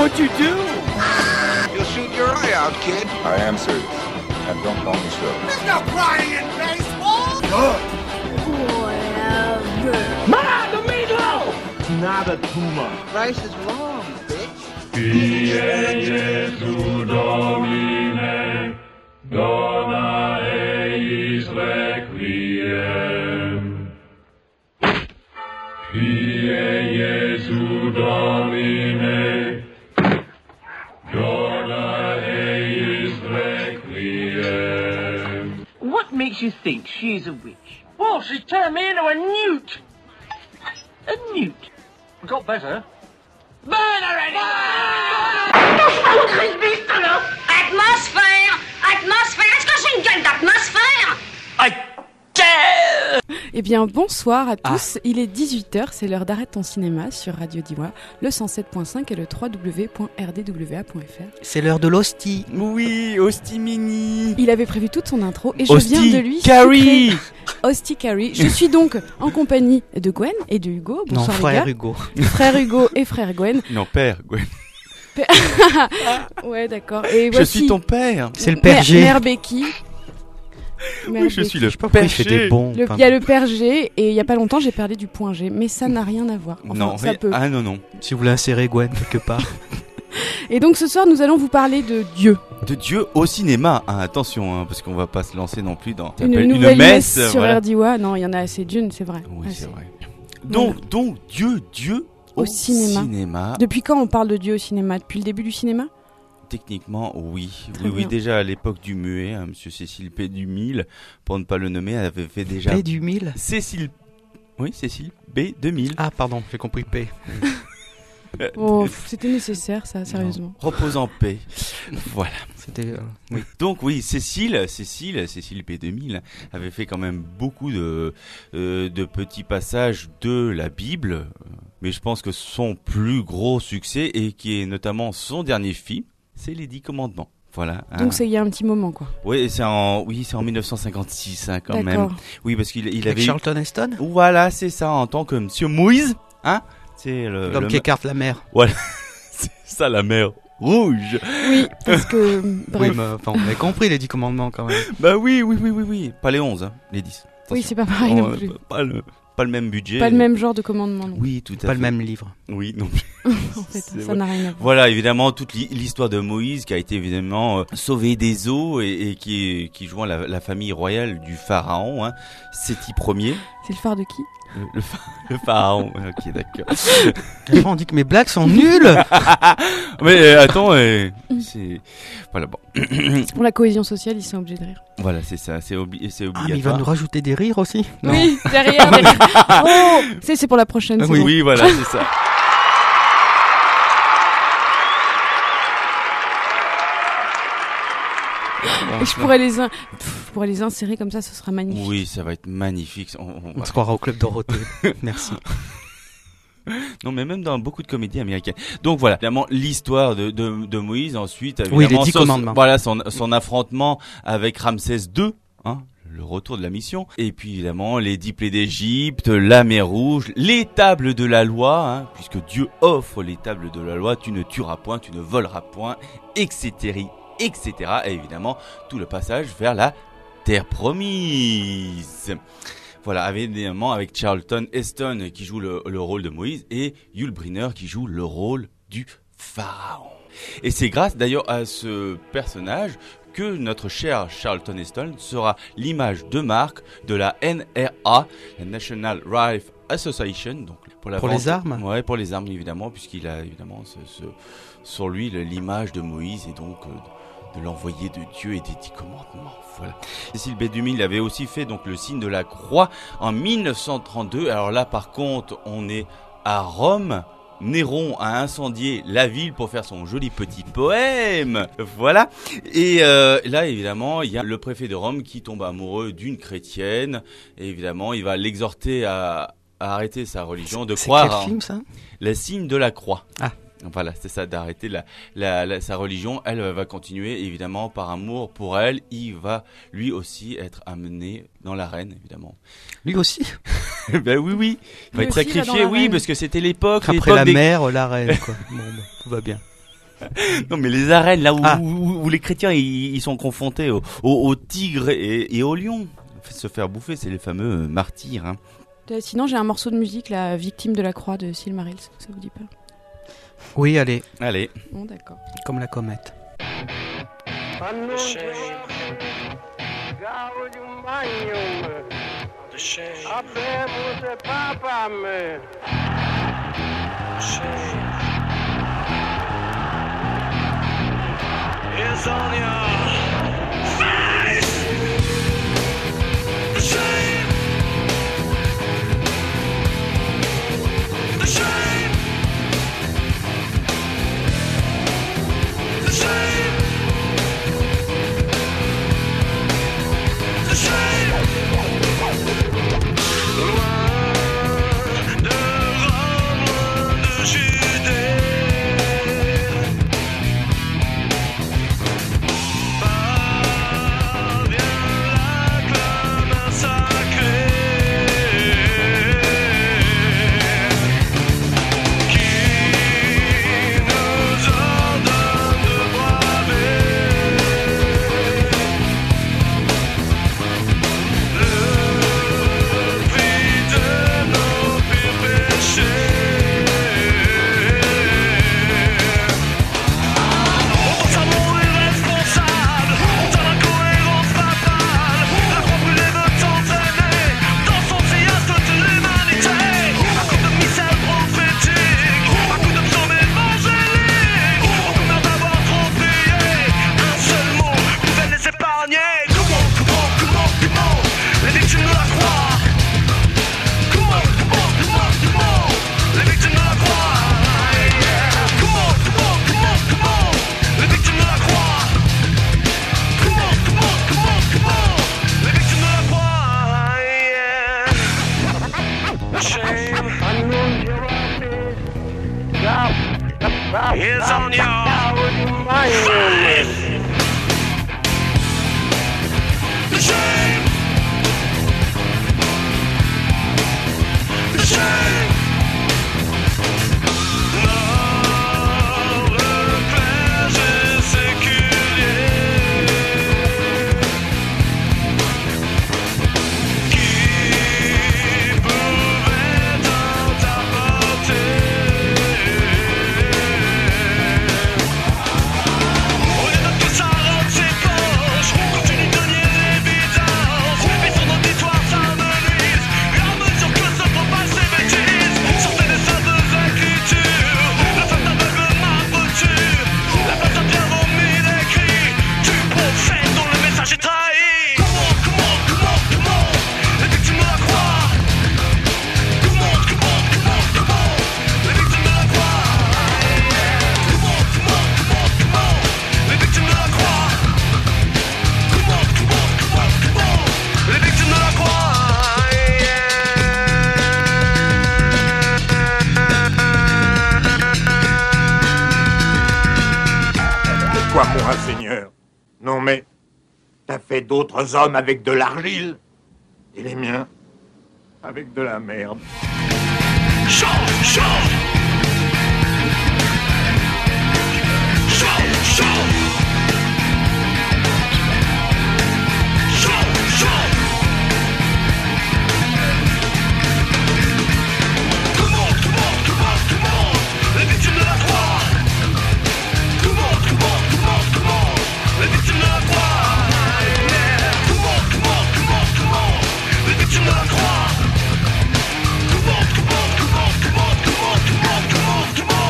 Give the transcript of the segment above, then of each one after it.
What'd you do? You'll shoot your eye out, kid. I am serious. I don't call me so. There's no crying in baseball! Whatever. Ma, the meatloaf! Not a tumor. Price is wrong, bitch. Pie Jesu Domine, dona eis requiem. Pie Jesu Domine, dona eis requiem. What makes you think she's a witch? Well, she turned me into a newt. A newt. Got better. Burn already! Atmosphère! Atmosphère! Est-ce que c'est une gueule d'atmosphère? I dare! Eh bien, bonsoir à tous. Il est 18h, c'est l'heure d'Arrête ton cinéma sur Radio Diwa, le 107.5 et le www.rdwa.fr. C'est l'heure de l'hostie. Oui, hostie mini. Il avait prévu toute son intro et je Hostie viens de lui Carrie. sucrer. Hostie Carrie. Je suis donc en compagnie de Gwen et de Hugo. Non, Bonsoir frère les gars. Hugo. Frère Hugo et frère Gwen. Non, père, Gwen. Ouais, d'accord. Et Je voici suis ton père. C'est le père G. Mère Becky. Mère Oui, je Becky. suis le Pourquoi il fait des père bons. Il y a le père G et il y a pas longtemps j'ai parlé du point G, mais ça n'a rien à voir. Enfin, Non, ça peut. ah non. Si vous voulez insérer Gwen quelque part. Et donc ce soir nous allons vous parler de Dieu. De Dieu au cinéma. Ah, attention, hein, parce qu'on va pas se lancer non plus dans Une s'appelle nouvelle messe sur voilà. RDWA. Non, il y en a assez d'une, c'est vrai. Oui, Assez. c'est vrai. Donc Dieu Au cinéma. Depuis quand on parle de Dieu au cinéma? Depuis le début du cinéma? Techniquement, oui. Très Oui, bien. déjà à l'époque du muet, hein, Monsieur Cécile P. du Mille, pour ne pas le nommer, elle avait fait déjà. P du 1000. Cécile B. 2000. Ah, pardon, j'ai compris P. Oh, c'était nécessaire ça, sérieusement. Repose en paix. Voilà. C'était. Oui. Donc oui, Cécile P. 2000 avait fait quand même beaucoup de petits passages de la Bible, mais je pense que son plus gros succès et qui est notamment son dernier film, c'est les 10 commandements. Voilà. Donc c'est il y a un petit moment quoi. Oui, c'est en 1956 hein, quand D'accord. même. Oui, parce qu'il Avec avait Charlton Heston. Voilà, c'est ça, en tant que Monsieur Moïse, hein. C'est L'homme qui écarte la mer. Voilà, c'est ça la mer rouge. Oui, parce que bref. Oui, mais enfin, on avait compris les 10 commandements quand même. Bah oui. Pas les 11, hein, les 10. Oui, Attention. c'est pas pareil non Oh, plus. Pas le même budget. Pas le même genre de commandement. Non. Oui, tout à fait. Pas le même livre. Oui, non plus. En fait, C'est ça vrai. n'a rien à voir. Voilà, évidemment, toute l'histoire de Moïse qui a été évidemment sauvé des eaux et qui joint la famille royale du pharaon, hein, Séti Ier. C'est le phare de qui? Le pharaon. Ok, d'accord. Les gens ont dit que mes blagues sont nulles. Mais attends, c'est voilà bon. Pour la cohésion sociale, ils sont obligés de rire. Voilà, c'est ça, c'est Ah, obligatoire. mais il va nous rajouter des rires aussi. Non. Oui, derrière. Oh, c'est pour la prochaine. Ah c'est oui. bon. Oui, voilà, c'est ça. Et je pourrais les insérer comme ça, ce sera magnifique. Oui, ça va être magnifique. On se croira au club Dorothée. Merci. Non, mais même dans beaucoup de comédies américaines. Donc voilà, évidemment, l'histoire de Moïse. Ensuite, Oui, évidemment, les 10 commandements. Voilà, son affrontement avec Ramsès II, hein, le retour de la mission. Et puis évidemment, les 10 plaies d'Égypte, la mer Rouge, les tables de la loi, hein, puisque Dieu offre les tables de la loi. Tu ne tueras point, tu ne voleras point, etc., etc. Et évidemment, tout le passage vers la terre promise. Voilà, évidemment avec Charlton Heston qui joue le rôle de Moïse et Yul Brynner qui joue le rôle du pharaon. Et c'est grâce d'ailleurs à ce personnage que notre cher Charlton Heston sera l'image de marque de la NRA, la National Rifle Association, donc pour les armes. Ouais, pour les armes évidemment, puisqu'il a évidemment sur lui l'image de Moïse et donc de l'envoyé de Dieu et des 10 commandements. Voilà. Cécile B. 2000 avait aussi fait donc le signe de la croix en 1932. Alors là, par contre, on est à Rome. Néron a incendié la ville pour faire son joli petit poème. Voilà. Et là, évidemment, il y a le préfet de Rome qui tombe amoureux d'une chrétienne. Et évidemment, il va l'exhorter à arrêter sa religion, de croire. C'est quel film ça? Le signe de la croix. Ah. Voilà, c'est ça, d'arrêter sa religion. Elle va continuer, évidemment, par amour pour elle. Il va, lui aussi, être amené dans l'arène, évidemment. Lui aussi. Ben oui. Il va Lui être aussi, il va sacrifié, dans oui, l'arène. parce que c'était l'époque. Après la mer, la reine, quoi. Bon, bah, tout va bien. Non, mais les arènes, là où les chrétiens ils sont confrontés aux tigres et aux lions, se faire bouffer, c'est les fameux martyrs. Hein. Sinon, j'ai un morceau de musique, la victime de la croix de Silmarils. Ça vous dit pas? Oui, allez. Allez. Bon, d'accord. Comme la comète. It's on your face. The shame. The shame. The shame. The shame. Loin de Rome, loin de Judée. It's on your face. The shame. The shame. Non, le plaisir séculier qui pouvait tant apporter. Quoi, mon Seigneur? Non, mais t'as fait d'autres hommes avec de l'argile et les miens avec de la merde. Chaud, chaud. Chaud, chaud. Chaud, chaud. Tout le monde, tout le monde, tout le monde, tout le monde. Les victimes de la croix. Tout le monde, tout le monde, tout le monde, tout le monde. Les victimes de la croix. Yeah. Tout le monde, tout le monde, tout le monde, tout le monde. Les victimes de la croix. Tout le monde, tout le monde, tout le monde, tout le monde, tout le monde, tout le monde, tout le monde, tout le monde.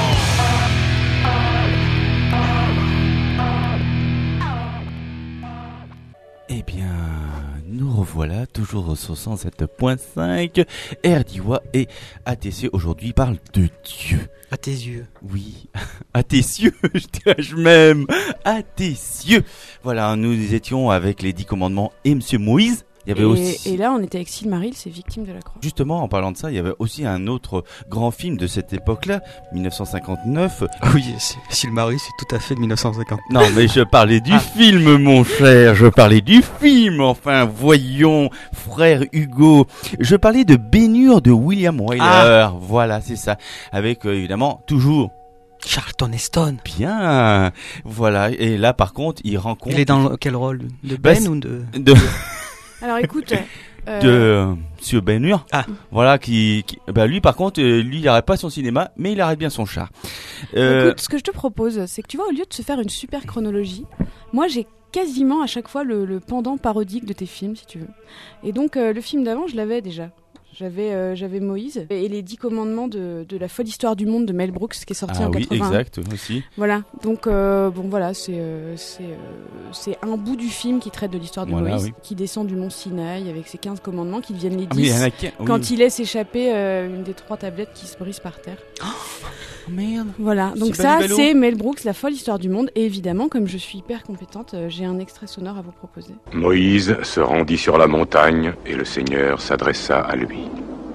Eh bien, nous revoilà toujours au 107.5. RDIWA et ATC aujourd'hui parle de Dieu. À tes yeux. Oui, à tes cieux, je dirais même, à tes cieux. Voilà, nous étions avec les 10 commandements et Monsieur Moïse. Il y avait aussi... et là, on était avec Silmarils, c'est Victime de la croix. Justement, en parlant de ça, il y avait aussi un autre grand film de cette époque-là, 1959. Oui, Silmarils, c'est tout à fait de 1959. Non, mais je parlais du film, mon cher. Je parlais du film. Enfin, voyons, frère Hugo. Je parlais de Ben-Hur de William Wyler. Voilà, c'est ça. Avec, évidemment, toujours Charlton Heston. Bien. Voilà. Et là, par contre, il rencontre... Il est dans quel rôle? De Bah, Ben ou de... Alors écoute, de Monsieur Ben Hur. Ah. Voilà, lui, par contre, lui, il arrête pas son cinéma, mais il arrête bien son char. écoute, ce que je te propose, c'est que tu vois, au lieu de se faire une super chronologie, moi j'ai quasiment à chaque fois le pendant parodique de tes films, si tu veux. Et donc, le film d'avant, je l'avais déjà. J'avais Moïse et les 10 commandements de la folle histoire du monde de Mel Brooks qui est sorti en 81. Oui, exact, aussi. Voilà, donc bon voilà, c'est un bout du film qui traite de l'histoire de Moïse, qui descend du mont Sinaï avec ses 15 commandements qui deviennent les 10 quand il laisse échapper une des 3 tablettes qui se brise par terre. Oh merde. Voilà, donc ça c'est Mel Brooks, la folle histoire du monde, et évidemment comme je suis hyper compétente, j'ai un extrait sonore à vous proposer. Moïse se rendit sur la montagne et le Seigneur s'adressa à lui.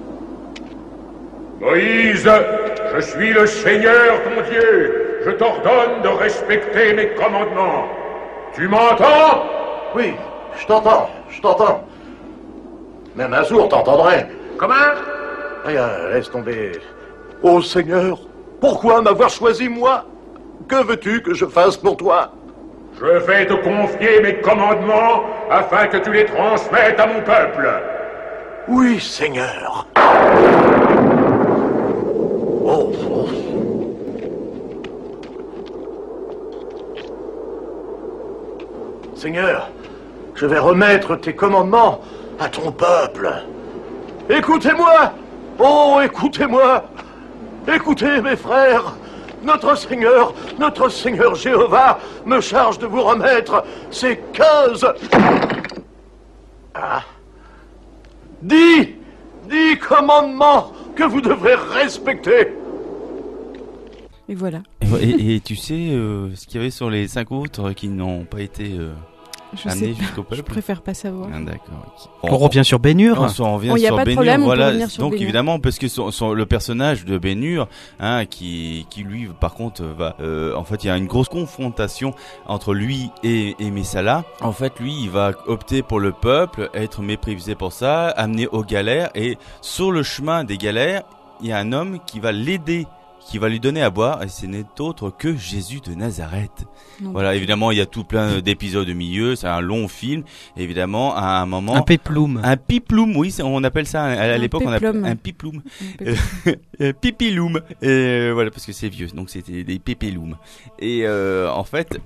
Moïse, je suis le Seigneur ton Dieu. Je t'ordonne de respecter mes commandements. Tu m'entends? Oui, je t'entends. Même un sourd t'entendrait. Comment? Rien, laisse tomber. Ô Seigneur, pourquoi m'avoir choisi moi? Que veux-tu que je fasse pour toi? Je vais te confier mes commandements afin que tu les transmettes à mon peuple. Oui, Seigneur. Oh. Seigneur, je vais remettre tes commandements à ton peuple. Écoutez-moi! Oh, écoutez-moi! Écoutez, mes frères! Notre Seigneur Jéhovah me charge de vous remettre ces 15... Ah. 10 commandements que vous devrez respecter. Et voilà. Et tu sais ce qu'il y avait sur les 5 autres qui n'ont pas été amenés jusqu'au peuple? Je préfère pas savoir. Ah, d'accord. On revient sur Ben Hur. On revient y a sur pas de Ben problème, Hur, on peut voilà. revenir sur Donc Ben Hur. évidemment, parce que le personnage de Ben Hur, qui lui, par contre, va, en fait, il y a une grosse confrontation entre lui et Messala. En fait, lui, il va opter pour le peuple, être méprisé pour ça, amené aux galères, et sur le chemin des galères, il y a un homme qui va l'aider, qui va lui donner à boire, et ce n'est autre que Jésus de Nazareth. Donc, voilà, évidemment, il y a tout plein d'épisodes au milieu, c'est un long film, évidemment, à un moment... Un péploum. Un piploum, oui, on appelle ça, à l'époque, on appelle un piploum. Pipiloum. Et voilà, parce que c'est vieux, donc c'était des pépéloums. Et en fait...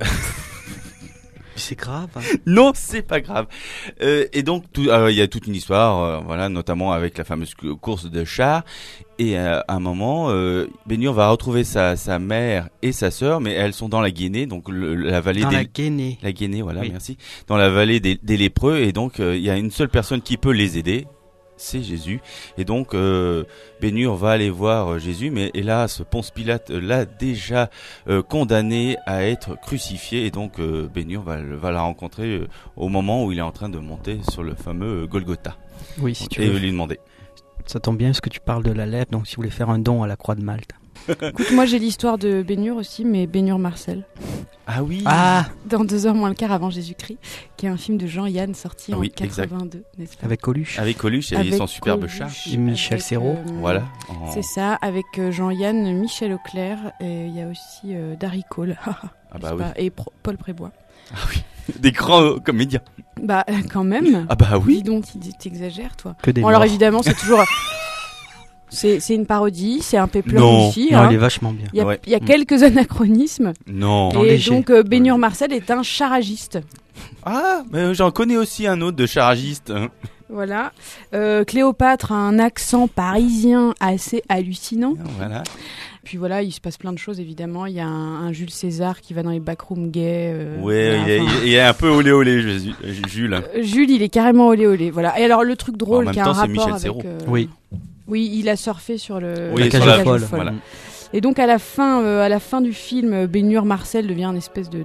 C'est grave. Hein. Non, c'est pas grave. Et donc, il y a toute une histoire, voilà, notamment avec la fameuse course de chars. Et à un moment, Ben Hur va retrouver sa mère et sa sœur, mais elles sont dans la Guinée, donc la vallée la Guinée. La Guinée, voilà, oui. Merci. Dans la vallée des lépreux, et donc il y a une seule personne qui peut les aider. C'est Jésus. Et donc Ben Hur va aller voir Jésus, mais hélas, Ponce Pilate l'a déjà condamné à être crucifié, et donc Ben Hur va la rencontrer au moment où il est en train de monter sur le fameux Golgotha. Oui, si tu et veux. lui demander. Ça tombe bien parce que tu parles de la lèpre, donc si vous voulez faire un don à la Croix de Malte. Écoute, moi j'ai l'histoire de Ben Hur aussi, mais Ben Hur Marcel. Ah oui. Ah. Dans 2h moins le quart avant Jésus-Christ, qui est un film de Jean-Yann sorti en 82, exact. n'est-ce pas? Avec Coluche. Avec Coluche et son superbe chat. Et Michel Serrault. Voilà. C'est ça, avec Jean-Yann, Michel Auclair, et il y a aussi Darry Cole. Ah bah oui. Et Paul Prébois. Ah oui. Des grands comédiens. Bah quand même. Ah bah oui. Dis donc, t'exagères toi. Que des bon, alors morts. évidemment, c'est toujours... C'est une parodie, c'est un péplum Non. aussi. Non, hein. il est vachement bien. Il y a quelques anachronismes. Non. Et léger. donc Ben Hur Marcel est un charagiste. Ah, mais j'en connais aussi un autre de charagiste. Voilà. Cléopâtre a un accent parisien assez hallucinant. Voilà. Puis voilà, il se passe plein de choses évidemment. Il y a un Jules César qui va dans les backrooms gays. Ouais, voilà, il est un peu olé olé, Jules. Jules, il est carrément olé olé. Voilà. Et alors le truc drôle qui a un c'est rapport Michel avec. Serrault. Oui. Oui, il a surfé sur le. Oui, la sur cage la aux folles. Voilà. Et donc à la fin du film, Ben Hur Marcel devient une espèce de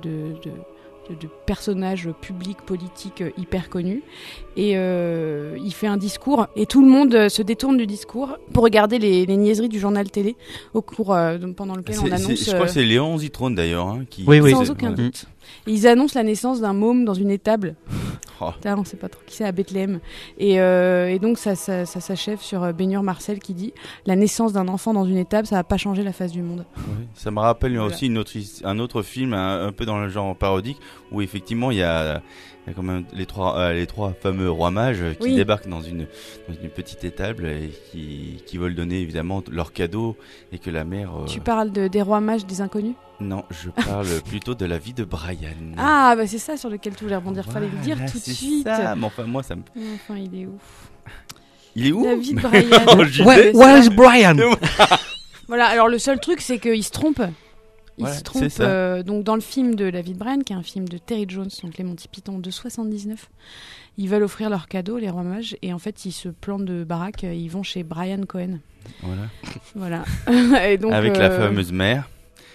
personnage public, politique hyper connu. Et il fait un discours et tout le monde se détourne du discours pour regarder les niaiseries du journal télé au cours pendant lequel on annonce... Je crois que c'est Léon Zitrone d'ailleurs. Hein, qui... Oui. Sans aucun doute. Et ils annoncent la naissance d'un môme dans une étable. Oh. On sait pas trop qui c'est, à Bethléem. Et donc ça s'achève sur Bénur Marcel qui dit « La naissance d'un enfant dans une étable, ça va pas changer la face du monde. » Oui, ça me rappelle aussi un autre film un peu dans le genre parodique où effectivement il y a quand même les trois fameux rois mages qui débarquent dans une petite étable et qui veulent donner évidemment leurs cadeaux et que la mère... Tu parles des rois mages des inconnus ? Non, je parle plutôt de la vie de Brian. Ah, bah c'est ça sur lequel tu voulais rebondir. Fallait le dire tout de suite. Ça. Mais enfin, moi, ça me... Enfin, il est ouf. Il est où? La vie de Brian. Where's Brian? Voilà, alors le seul truc, c'est qu'il se trompe. Il Voilà, se trompe. Donc dans le film de La vie de Brian, qui est un film de Terry Jones, donc les Monty Python de 79, ils veulent offrir leurs cadeaux, les rois mages, et en fait, ils se plantent de baraque. Ils vont chez Brian Cohen. Voilà. Et donc, avec la fameuse mère.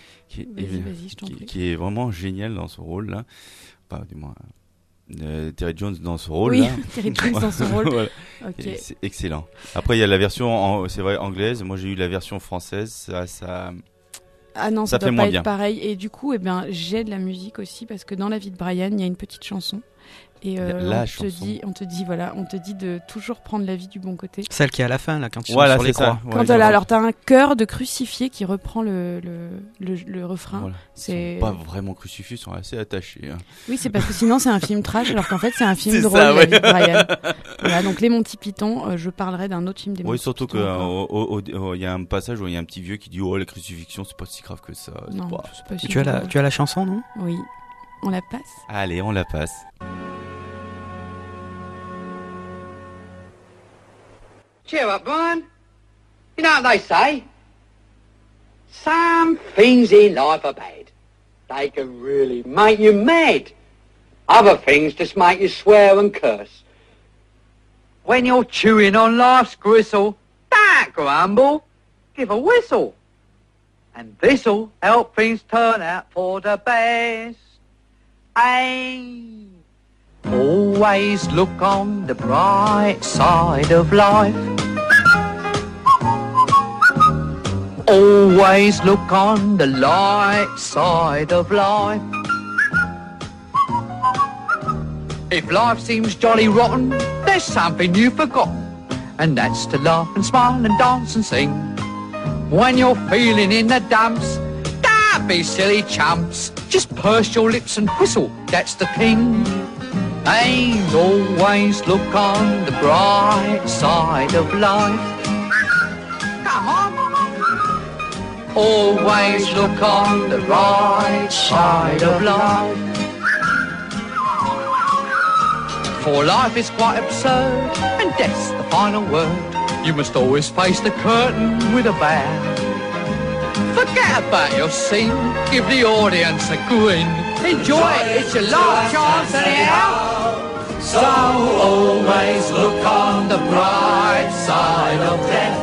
Qui est vraiment génial dans ce rôle-là. Enfin, du moins, Terry Jones dans ce rôle-là. Oui, Terry Jones dans ce rôle. Voilà. Okay. C'est excellent. Après, il y a la version, c'est vrai, anglaise. Moi, j'ai eu la version française. Ah non, ça fait doit moins pas bien. être pareil. Et du coup, j'ai de la musique aussi, parce que dans La vie de Brian, il y a une petite chanson. Et on te dit de toujours prendre la vie du bon côté. Celle qui est à la fin, là, quand ils sont sur les croix. Alors t'as un chœur de crucifié qui reprend le refrain. Voilà. C'est ils sont pas vraiment crucifiés, ils sont assez attachés. Hein. Oui, c'est parce que sinon c'est un film trash, alors qu'en fait c'est un film drôle, ça, La vie de Brian. Voilà, donc les Monty Python, je parlerai d'un autre film des Monty Python. Oui, surtout qu'il y a un passage où il y a un petit vieux qui dit « Oh, la crucifixion, c'est pas si grave que ça. » Non, c'est pas si tu as la chanson, non? Oui. On la passe? Allez, on la passe. Cheer up, Brian. You know what they say? Some things in life are bad. They can really make you mad. Other things just make you swear and curse. When you're chewing on life's gristle, don't grumble, give a whistle. And this'll help things turn out for the best. Hey. Always look on the bright side of life. Always look on the light side of life. If life seems jolly rotten, there's something you've forgotten, and that's to laugh and smile and dance and sing. When you're feeling in the dumps, don't be silly chumps. Just purse your lips and whistle, that's the thing. And always look on the bright side of life. Come on. Always look on the right side of life. For life is quite absurd, and death's the final word. You must always face the curtain with a bow. Forget about your scene, give the audience a grin. Enjoy it, it's your last chance anyhow. So always look on the bright side of death.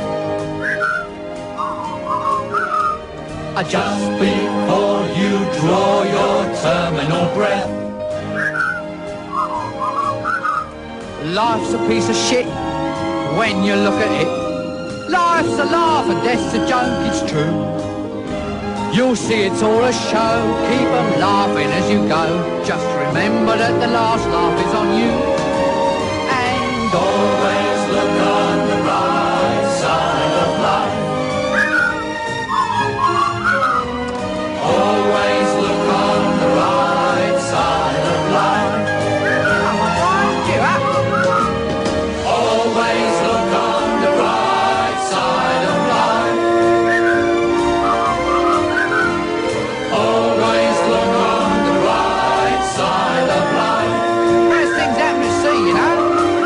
Just before you draw your terminal breath. Life's a piece of shit when you look at it. Life's a laugh and death's a joke, it's true. You'll see it's all a show, keep 'em laughing as you go. Just remember that the last laugh is on you. And always look on the right side of life. Always look on the right side of life. Come on, Brian, cheer up. Always look on the right side of life. Always look on the right side of life. There's things happen to see, you know.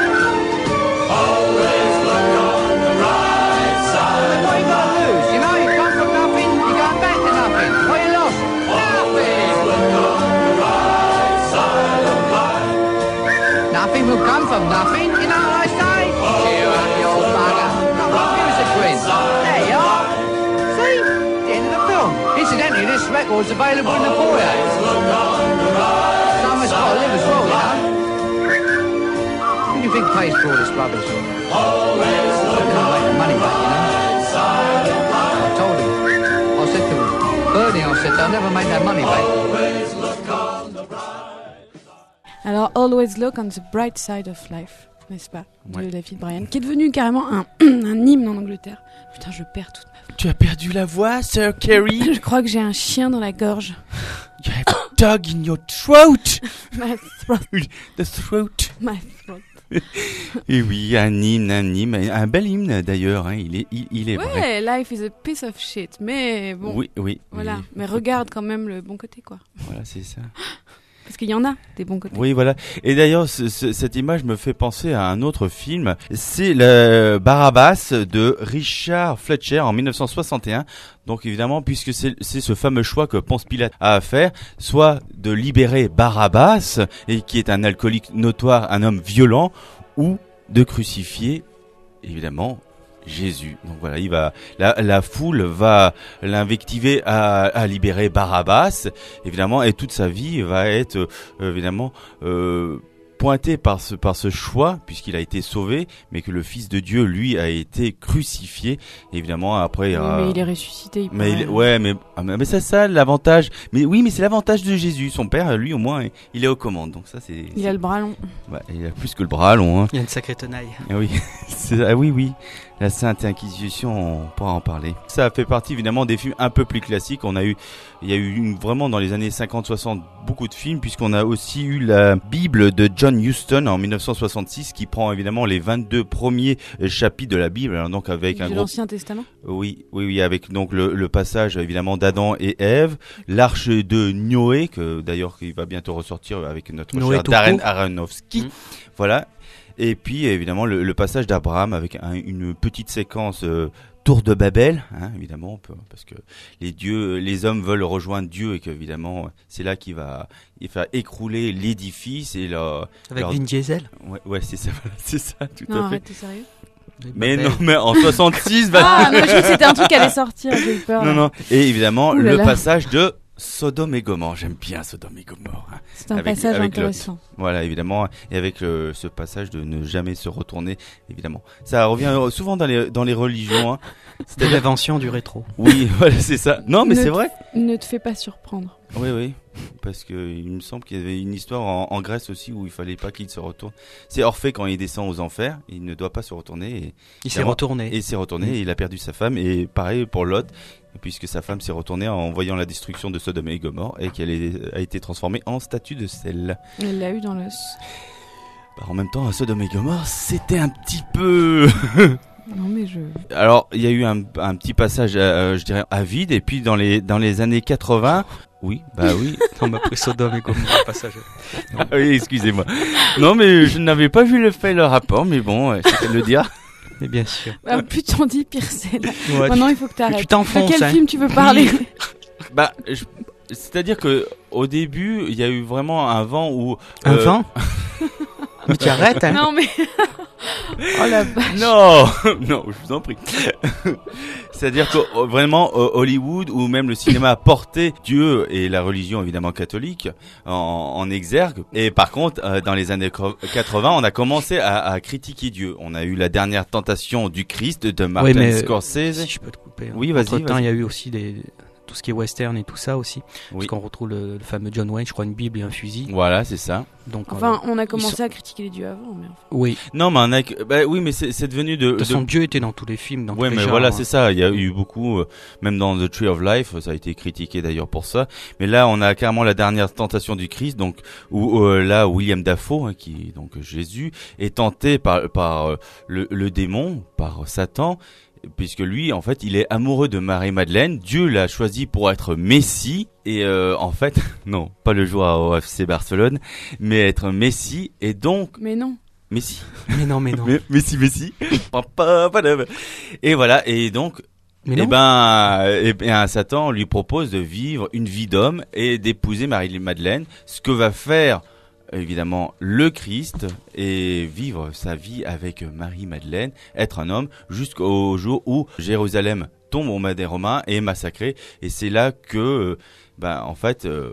Always look on the right side. What you got to lose? You know, you come from nothing, you're going back to nothing. What you lost? Nothing. Look on the right side of life. Nothing will come from nothing, you know what I say? Cheer up, you old bugger. Come on, give us a grin. There you are. See? The end of the film. Incidentally, this record's available in the foyer. Someone's got to live as well, you know. Who do you think pays for all this rubbish? Always look on the money back, you know. I told him. I said to him, Bernie, I said, they'll never make that money back. Alors, Always Look on the Bright Side of Life, n'est-ce pas, de Ouais. David Bryan, qui est devenu carrément un hymne en Angleterre. Putain, je perds toute ma voix. Tu as perdu la voix, Sir Carrie? Je crois que j'ai un chien dans la gorge. You have a dog in your throat. My throat. The throat. My throat. Et oui, un un bel hymne d'ailleurs, hein. Il est vrai. Ouais, life is a piece of shit, mais bon. Oui. Voilà, oui. mais regarde quand même le bon côté, quoi. Voilà, c'est ça. Parce qu'il y en a des bons côtés. Oui, voilà. Et d'ailleurs, cette image me fait penser à un autre film. C'est le Barabbas de Richard Fletcher en 1961. Donc évidemment, puisque c'est ce fameux choix que Ponce Pilate a à faire, soit de libérer Barabbas, et qui est un alcoolique notoire, un homme violent, ou de crucifier, évidemment, Jésus. Donc voilà, la foule va l'invectiver à libérer Barabbas, évidemment, et toute sa vie va être évidemment pointée par ce choix, puisqu'il a été sauvé, mais que le Fils de Dieu, lui, a été crucifié. Évidemment, après, Mais il est ressuscité. mais c'est ça l'avantage. Mais oui, mais c'est l'avantage de Jésus. Son père, lui, au moins, il est aux commandes. Donc ça, il a le bras long. Ouais, il a plus que le bras long. Hein. Il a une sacrée tenaille. Ah oui, oui. La Sainte Inquisition, on pourra en parler. Ça fait partie évidemment des films un peu plus classiques. Il y a eu vraiment dans les années 50-60 beaucoup de films, puisqu'on a aussi eu la Bible de John Huston en 1966 qui prend évidemment les 22 premiers chapitres de la Bible, alors donc avec de un l'Ancien Testament. Oui, avec donc le passage évidemment d'Adam et Ève, l'arche de Noé, que d'ailleurs qui va bientôt ressortir avec notre Noé cher Darren Aronofsky. Voilà. Et puis évidemment le passage d'Abraham avec une petite séquence tour de Babel, hein, évidemment, parce que les hommes veulent rejoindre Dieu et qu'évidemment c'est là qu'il va écrouler l'édifice et avec Vin Diesel. Ouais, c'est ça, tout non, à fait. arrête, t'es sérieux? Mais non, mais en 66, Ah, non, je croyais que c'était un truc qui allait sortir, j'ai eu peur. Non, et évidemment Ouh-là-là. le passage de Sodome et Gomorrhe. J'aime bien Sodome et Gomorrhe. Hein. C'est un passage intéressant. Voilà, évidemment, et avec ce passage de ne jamais se retourner, évidemment. Ça revient souvent dans les religions. Hein. C'est l'invention du rétro. Oui, voilà, c'est ça. Non, mais c'est vrai. Ne te fais pas surprendre. Oui, parce que il me semble qu'il y avait une histoire en Grèce aussi où il fallait pas qu'il se retourne. C'est Orphée quand il descend aux enfers, il ne doit pas se retourner. Et il s'est retourné. Et il s'est retourné et il a perdu sa femme. Et pareil pour Lot, puisque sa femme s'est retournée en voyant la destruction de Sodome et Gomorrhe et qu'elle a été transformée en statue de sel. Elle l'a eu dans l'os. En même temps, à Sodome et Gomorrhe, c'était un petit peu... Non mais Alors, il y a eu un petit passage, je dirais, à vide, et puis dans les années 80... Oui. On m'a pris Sodome et Gomorrhe passage. Ah oui, excusez-moi. Non, mais je n'avais pas vu le rapport, mais bon, c'est de le dire. Mais bien sûr. Plus t'en dis, pire c'est là. Ouais, Maintenant, il faut que t'arrêtes. Tu t'enfonces. De quel film tu veux parler? C'est-à-dire que au début, il y a eu vraiment un vent où... Un vent Mais tu arrêtes, hein. Non, mais... Oh la vache. Non, je vous en prie. C'est-à-dire que vraiment Hollywood ou même le cinéma portait Dieu et la religion évidemment catholique en exergue. Et par contre, dans les années 80, on a commencé à critiquer Dieu. On a eu La Dernière Tentation du Christ de Martin Scorsese. Si je peux te couper. Oui, vas-y. Entre-temps, il y a eu aussi tout ce qui est western et tout ça aussi. Oui. Parce qu'on retrouve le fameux John Wayne, je crois, une Bible et un fusil. Voilà, c'est ça. Donc, on a commencé à critiquer les dieux avant, mais enfin. Oui. Non, mais oui, mais c'est devenu de toute façon, Dieu était dans tous les films, dans tous les mais genres, voilà, hein. c'est ça. Il y a eu beaucoup, même dans The Tree of Life, ça a été critiqué d'ailleurs pour ça. Mais là, on a carrément La Dernière Tentation du Christ, donc où là, William Dafoe, hein, qui donc Jésus, est tenté par le démon, par Satan. Puisque lui, en fait, il est amoureux de Marie-Madeleine. Dieu l'a choisi pour être Messie. Et en fait, non, pas le joueur au FC Barcelone, mais être Messie. Et donc... Mais non. Messi. Mais non. Messi. Et voilà, et donc... Satan lui propose de vivre une vie d'homme et d'épouser Marie-Madeleine. Ce que va faire... évidemment le Christ et vivre sa vie avec Marie-Madeleine, être un homme jusqu'au jour où Jérusalem tombe aux mains des Romains et est massacrée. Et c'est là que, en fait,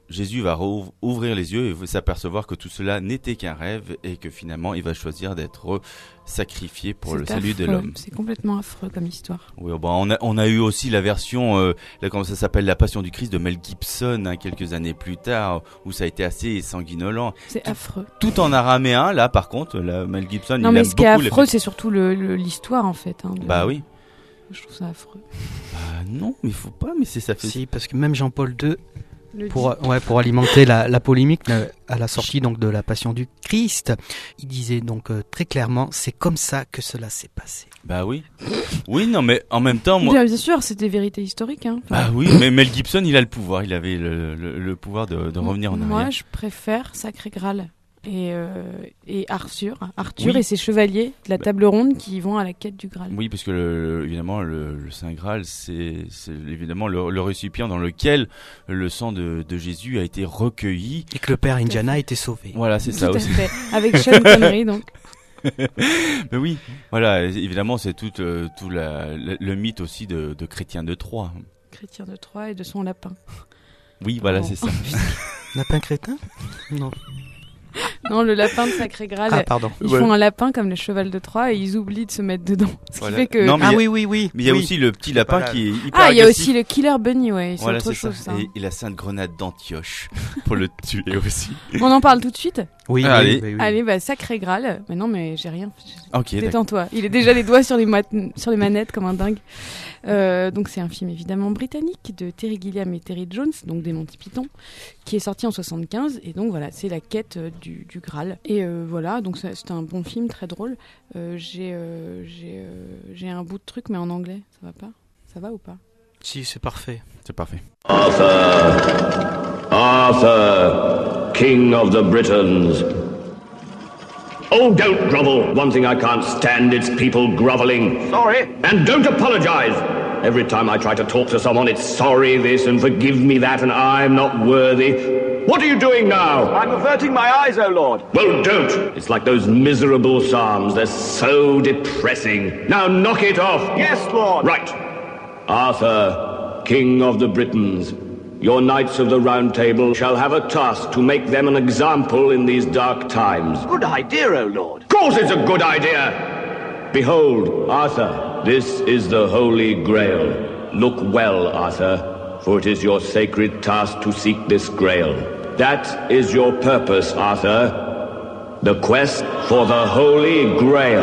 Jésus va ouvrir les yeux et va s'apercevoir que tout cela n'était qu'un rêve et que finalement il va choisir d'être sacrifié pour le salut de l'homme. C'est complètement affreux comme histoire. Oui, bon, on a eu aussi la version, comment ça s'appelle, La Passion du Christ de Mel Gibson, hein, quelques années plus tard, où ça a été assez sanguinolent. C'est affreux. Tout en araméen, là, par contre, Mel Gibson, non, il mais aime ce qui est beaucoup affreux, c'est surtout l'histoire, en fait. Hein, Bah oui. Je trouve ça affreux. Bah non, mais il faut pas, mais ça fait... Si, parce que même Jean-Paul II, pour alimenter la polémique à la sortie donc de la Passion du Christ, il disait donc très clairement, c'est comme ça que cela s'est passé. Bah oui. Oui, non, mais en même temps, moi... Bien sûr, c'est des vérités historiques. Hein. Bah oui, mais Mel Gibson, il a le pouvoir, il avait le pouvoir de revenir en arrière. Moi, je préfère Sacré Graal et Arthur oui. et ses chevaliers de la table ronde qui vont à la quête du Graal. Oui, parce que évidemment le Saint Graal, c'est évidemment le récipient dans lequel le sang de Jésus a été recueilli et que le père Indiana a été sauvé. Voilà, c'est ça aussi. Fait. Avec Sean Connery donc. Mais oui, voilà, évidemment c'est tout le mythe aussi de Chrétien de Troyes. Chrétien de Troyes et de son lapin. Oui, voilà, c'est ça. Lapin crétin ? Non. Non, le lapin de Sacré Graal. Ah, pardon. Ils font un lapin comme le cheval de Troie et ils oublient de se mettre dedans. Ce qui fait que... Non, mais oui. Mais il y a aussi le petit lapin qui est hyper agressif. Il y a aussi le Killer Bunny, ouais. C'est voilà, autre chose, ça. Et la Sainte Grenade d'Antioche pour le tuer aussi. On en parle tout de suite ? Oui. Allez, bah, Sacré Graal. Mais non, mais j'ai rien. Ok, détends-toi. Il est déjà les doigts sur les manettes comme un dingue. Donc c'est un film évidemment britannique de Terry Gilliam et Terry Jones, donc des Monty Python, qui est sorti en 75 et donc voilà, c'est la quête du Graal. Et voilà, donc c'est un bon film très drôle. J'ai un bout de truc mais en anglais, ça va pas ? Ça va ou pas ? Si, c'est parfait. C'est parfait. Arthur, King of the Britons. Oh, don't grovel. One thing I can't stand, it's people groveling. Sorry. And don't apologize. Every time I try to talk to someone, it's sorry this and forgive me that and I'm not worthy. What are you doing now? I'm averting my eyes, O Lord. Well, don't. It's like those miserable psalms. They're so depressing. Now knock it off. Yes, Lord. Right. Arthur, King of the Britons. Your knights of the Round Table shall have a task to make them an example in these dark times. Good idea, O Lord. Of course it's a good idea! Behold, Arthur, this is the Holy Grail. Look well, Arthur, for it is your sacred task to seek this Grail. That is your purpose, Arthur. The quest for the Holy Grail.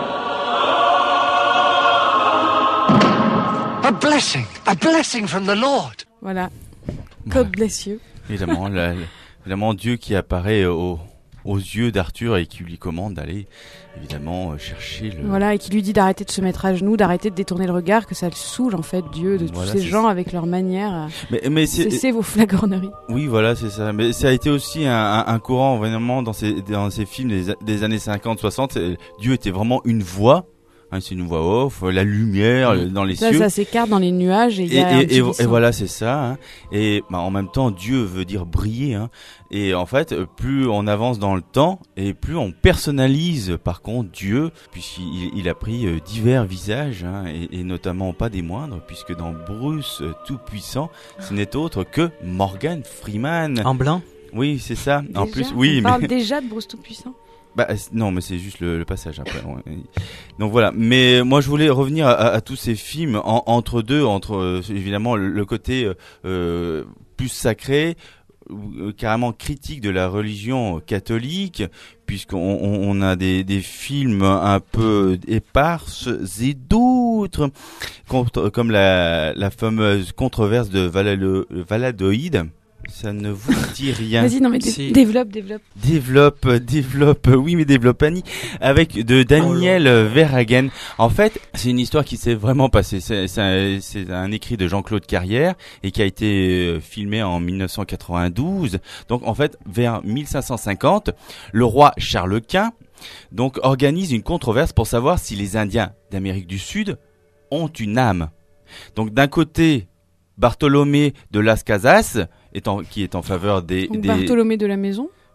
A blessing from the Lord. Voilà. God bless you. Évidemment, Dieu qui apparaît aux yeux d'Arthur et qui lui commande d'aller, évidemment, chercher le... Voilà, et qui lui dit d'arrêter de se mettre à genoux, d'arrêter de détourner le regard, que ça le saoule, en fait, Dieu, de tous ces gens avec leur manière. Mais cessez vos flagorneries. Oui, voilà, c'est ça. Mais ça a été aussi un courant, vraiment, dans ces films des années 50-60. Dieu était vraiment une voix. Hein, c'est une voix off, la lumière dans les cieux. Ça s'écarte dans les nuages et voilà, c'est ça. Hein. Et en même temps, Dieu veut dire briller. Hein. Et en fait, plus on avance dans le temps et plus on personnalise, par contre, Dieu, puisqu'il a pris divers visages, hein, et notamment pas des moindres, puisque dans Bruce Tout-Puissant, ce n'est autre que Morgan Freeman. En blanc ? Oui, c'est ça. Déjà, en plus, oui. On parle déjà de Bruce Tout-Puissant ? Bah non, mais c'est juste le passage après. Donc voilà. Mais moi, je voulais revenir à tous ces films entre évidemment le côté plus sacré, carrément critique de la religion catholique, puisqu'on a des films un peu éparses et d'autres comme la fameuse controverse de Valladolid. Ça ne vous dit rien. Vas-y, non mais développe. Développe, oui mais développe Annie. Avec de Daniel Verhagen. En fait, c'est une histoire qui s'est vraiment passée. C'est un écrit de Jean-Claude Carrière et qui a été filmé en 1992. Donc en fait, vers 1550, le roi Charles Quint donc organise une controverse pour savoir si les Indiens d'Amérique du Sud ont une âme. Donc d'un côté, Bartholomé de Las Casas qui est en faveur des Bartholomé de la Maison.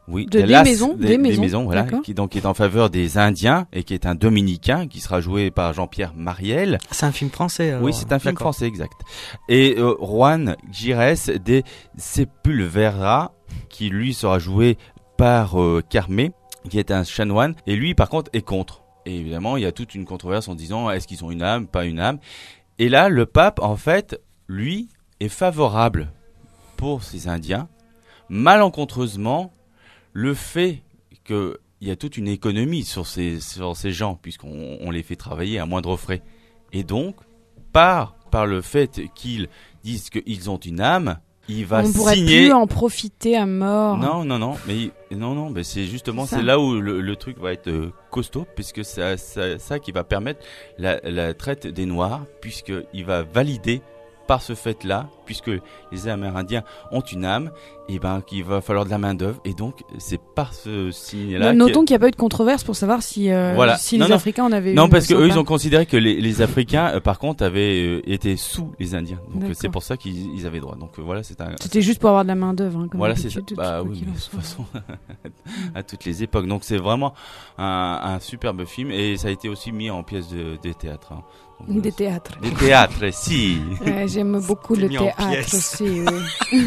Oui, des maisons, voilà, d'accord. qui donc est en faveur des Indiens et qui est un dominicain qui sera joué par Jean-Pierre Mariel. C'est un film français alors. Oui, c'est un film D'accord. français, exact. Et Juan Gires de Sepulveda, qui lui sera joué par Carmé, qui est un chanoine, et lui par contre est contre. Et évidemment, il y a toute une controverse en disant est-ce qu'ils ont une âme, pas une âme. Et là, le pape, en fait, lui, est favorable pour ces Indiens. Malencontreusement, le fait qu'il y a toute une économie sur ces gens, puisqu'on les fait travailler à moindre frais. Et donc, par le fait qu'ils disent qu'ils ont une âme, il va On pourrait signer... plus en profiter à mort. Non, mais c'est justement, c'est là où le truc va être costaud, puisque c'est ça qui va permettre la traite des Noirs, puisqu'il va valider par ce fait-là, puisque les Amérindiens ont une âme, et ben qu'il va falloir de la main d'œuvre, et donc c'est par ce signe-là. Notons qu'il n'y a pas eu de controverse pour savoir si les Africains en avaient eu. Non, parce qu'eux ils ont considéré que les Africains, par contre, avaient été sous les Indiens, donc c'est pour ça qu'ils avaient droit. Donc voilà, c'était juste pour avoir de la main d'œuvre. Hein, voilà, c'est ça. Bah oui, mais de toute façon, à toutes les époques. Donc c'est vraiment un superbe film, et ça a été aussi mis en pièce de théâtre. Hein. Donc, des théâtres. Des théâtres, si. Ouais, j'aime beaucoup le théâtre aussi. Oui.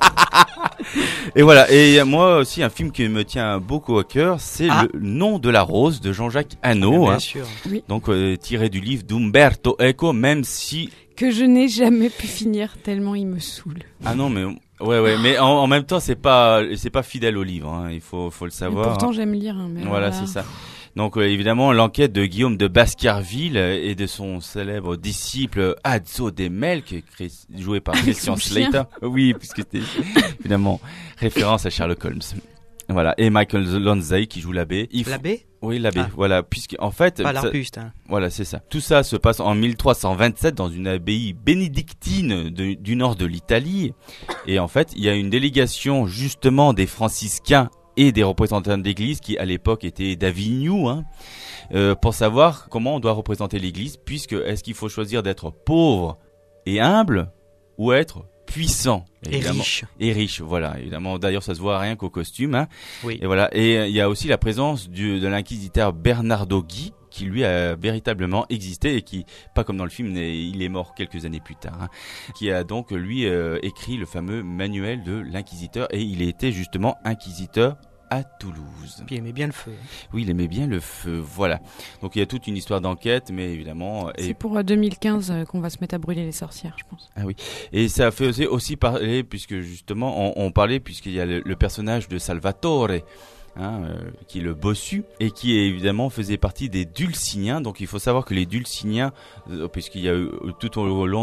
Et voilà, et moi aussi un film qui me tient beaucoup à cœur, c'est Le Nom de la Rose de Jean-Jacques Hano, bien sûr. Oui. Donc tiré du livre d'Umberto Eco, même si que je n'ai jamais pu finir tellement il me saoule. Ah non, mais ouais, mais en même temps c'est pas fidèle au livre, hein, il faut le savoir. Et pourtant j'aime lire. Hein, mais voilà, c'est ça. Donc évidemment l'enquête de Guillaume de Baskerville et de son célèbre disciple Adzo Demelk, joué par Christian Slater. Oui, puisque c'était évidemment référence à Sherlock Holmes. Voilà, et Michael Lanzai qui joue l'abbé. L'abbé ? Oui, l'abbé. Voilà, puisque en fait, pas l'arbuste. Hein. Voilà, c'est ça. Tout ça se passe en 1327 dans une abbaye bénédictine du nord de l'Italie. Et en fait, il y a une délégation justement des franciscains et des représentants d'église qui à l'époque étaient d'Avignon, hein, pour savoir comment on doit représenter l'église, puisque est-ce qu'il faut choisir d'être pauvre et humble ou être puissant et riche, voilà, évidemment. D'ailleurs, ça se voit rien qu'au costume, hein. Oui. Et voilà. Et il y a aussi la présence de l'inquisiteur Bernardo Gui, qui lui a véritablement existé et qui, pas comme dans le film, il est mort quelques années plus tard, hein, qui a donc lui écrit le fameux manuel de l'inquisiteur, et il était justement inquisiteur à Toulouse. Puis il aimait bien le feu. Oui, il aimait bien le feu, voilà. Donc il y a toute une histoire d'enquête, mais évidemment... C'est pour 2015 qu'on va se mettre à brûler les sorcières, je pense. Ah oui, et ça fait aussi parler, puisque justement on parlait, puisqu'il y a le personnage de Salvatore, hein, qui est le bossu, et qui évidemment faisait partie des Dulciniens. Donc il faut savoir que les Dulciniens, puisqu'il y a eu tout au long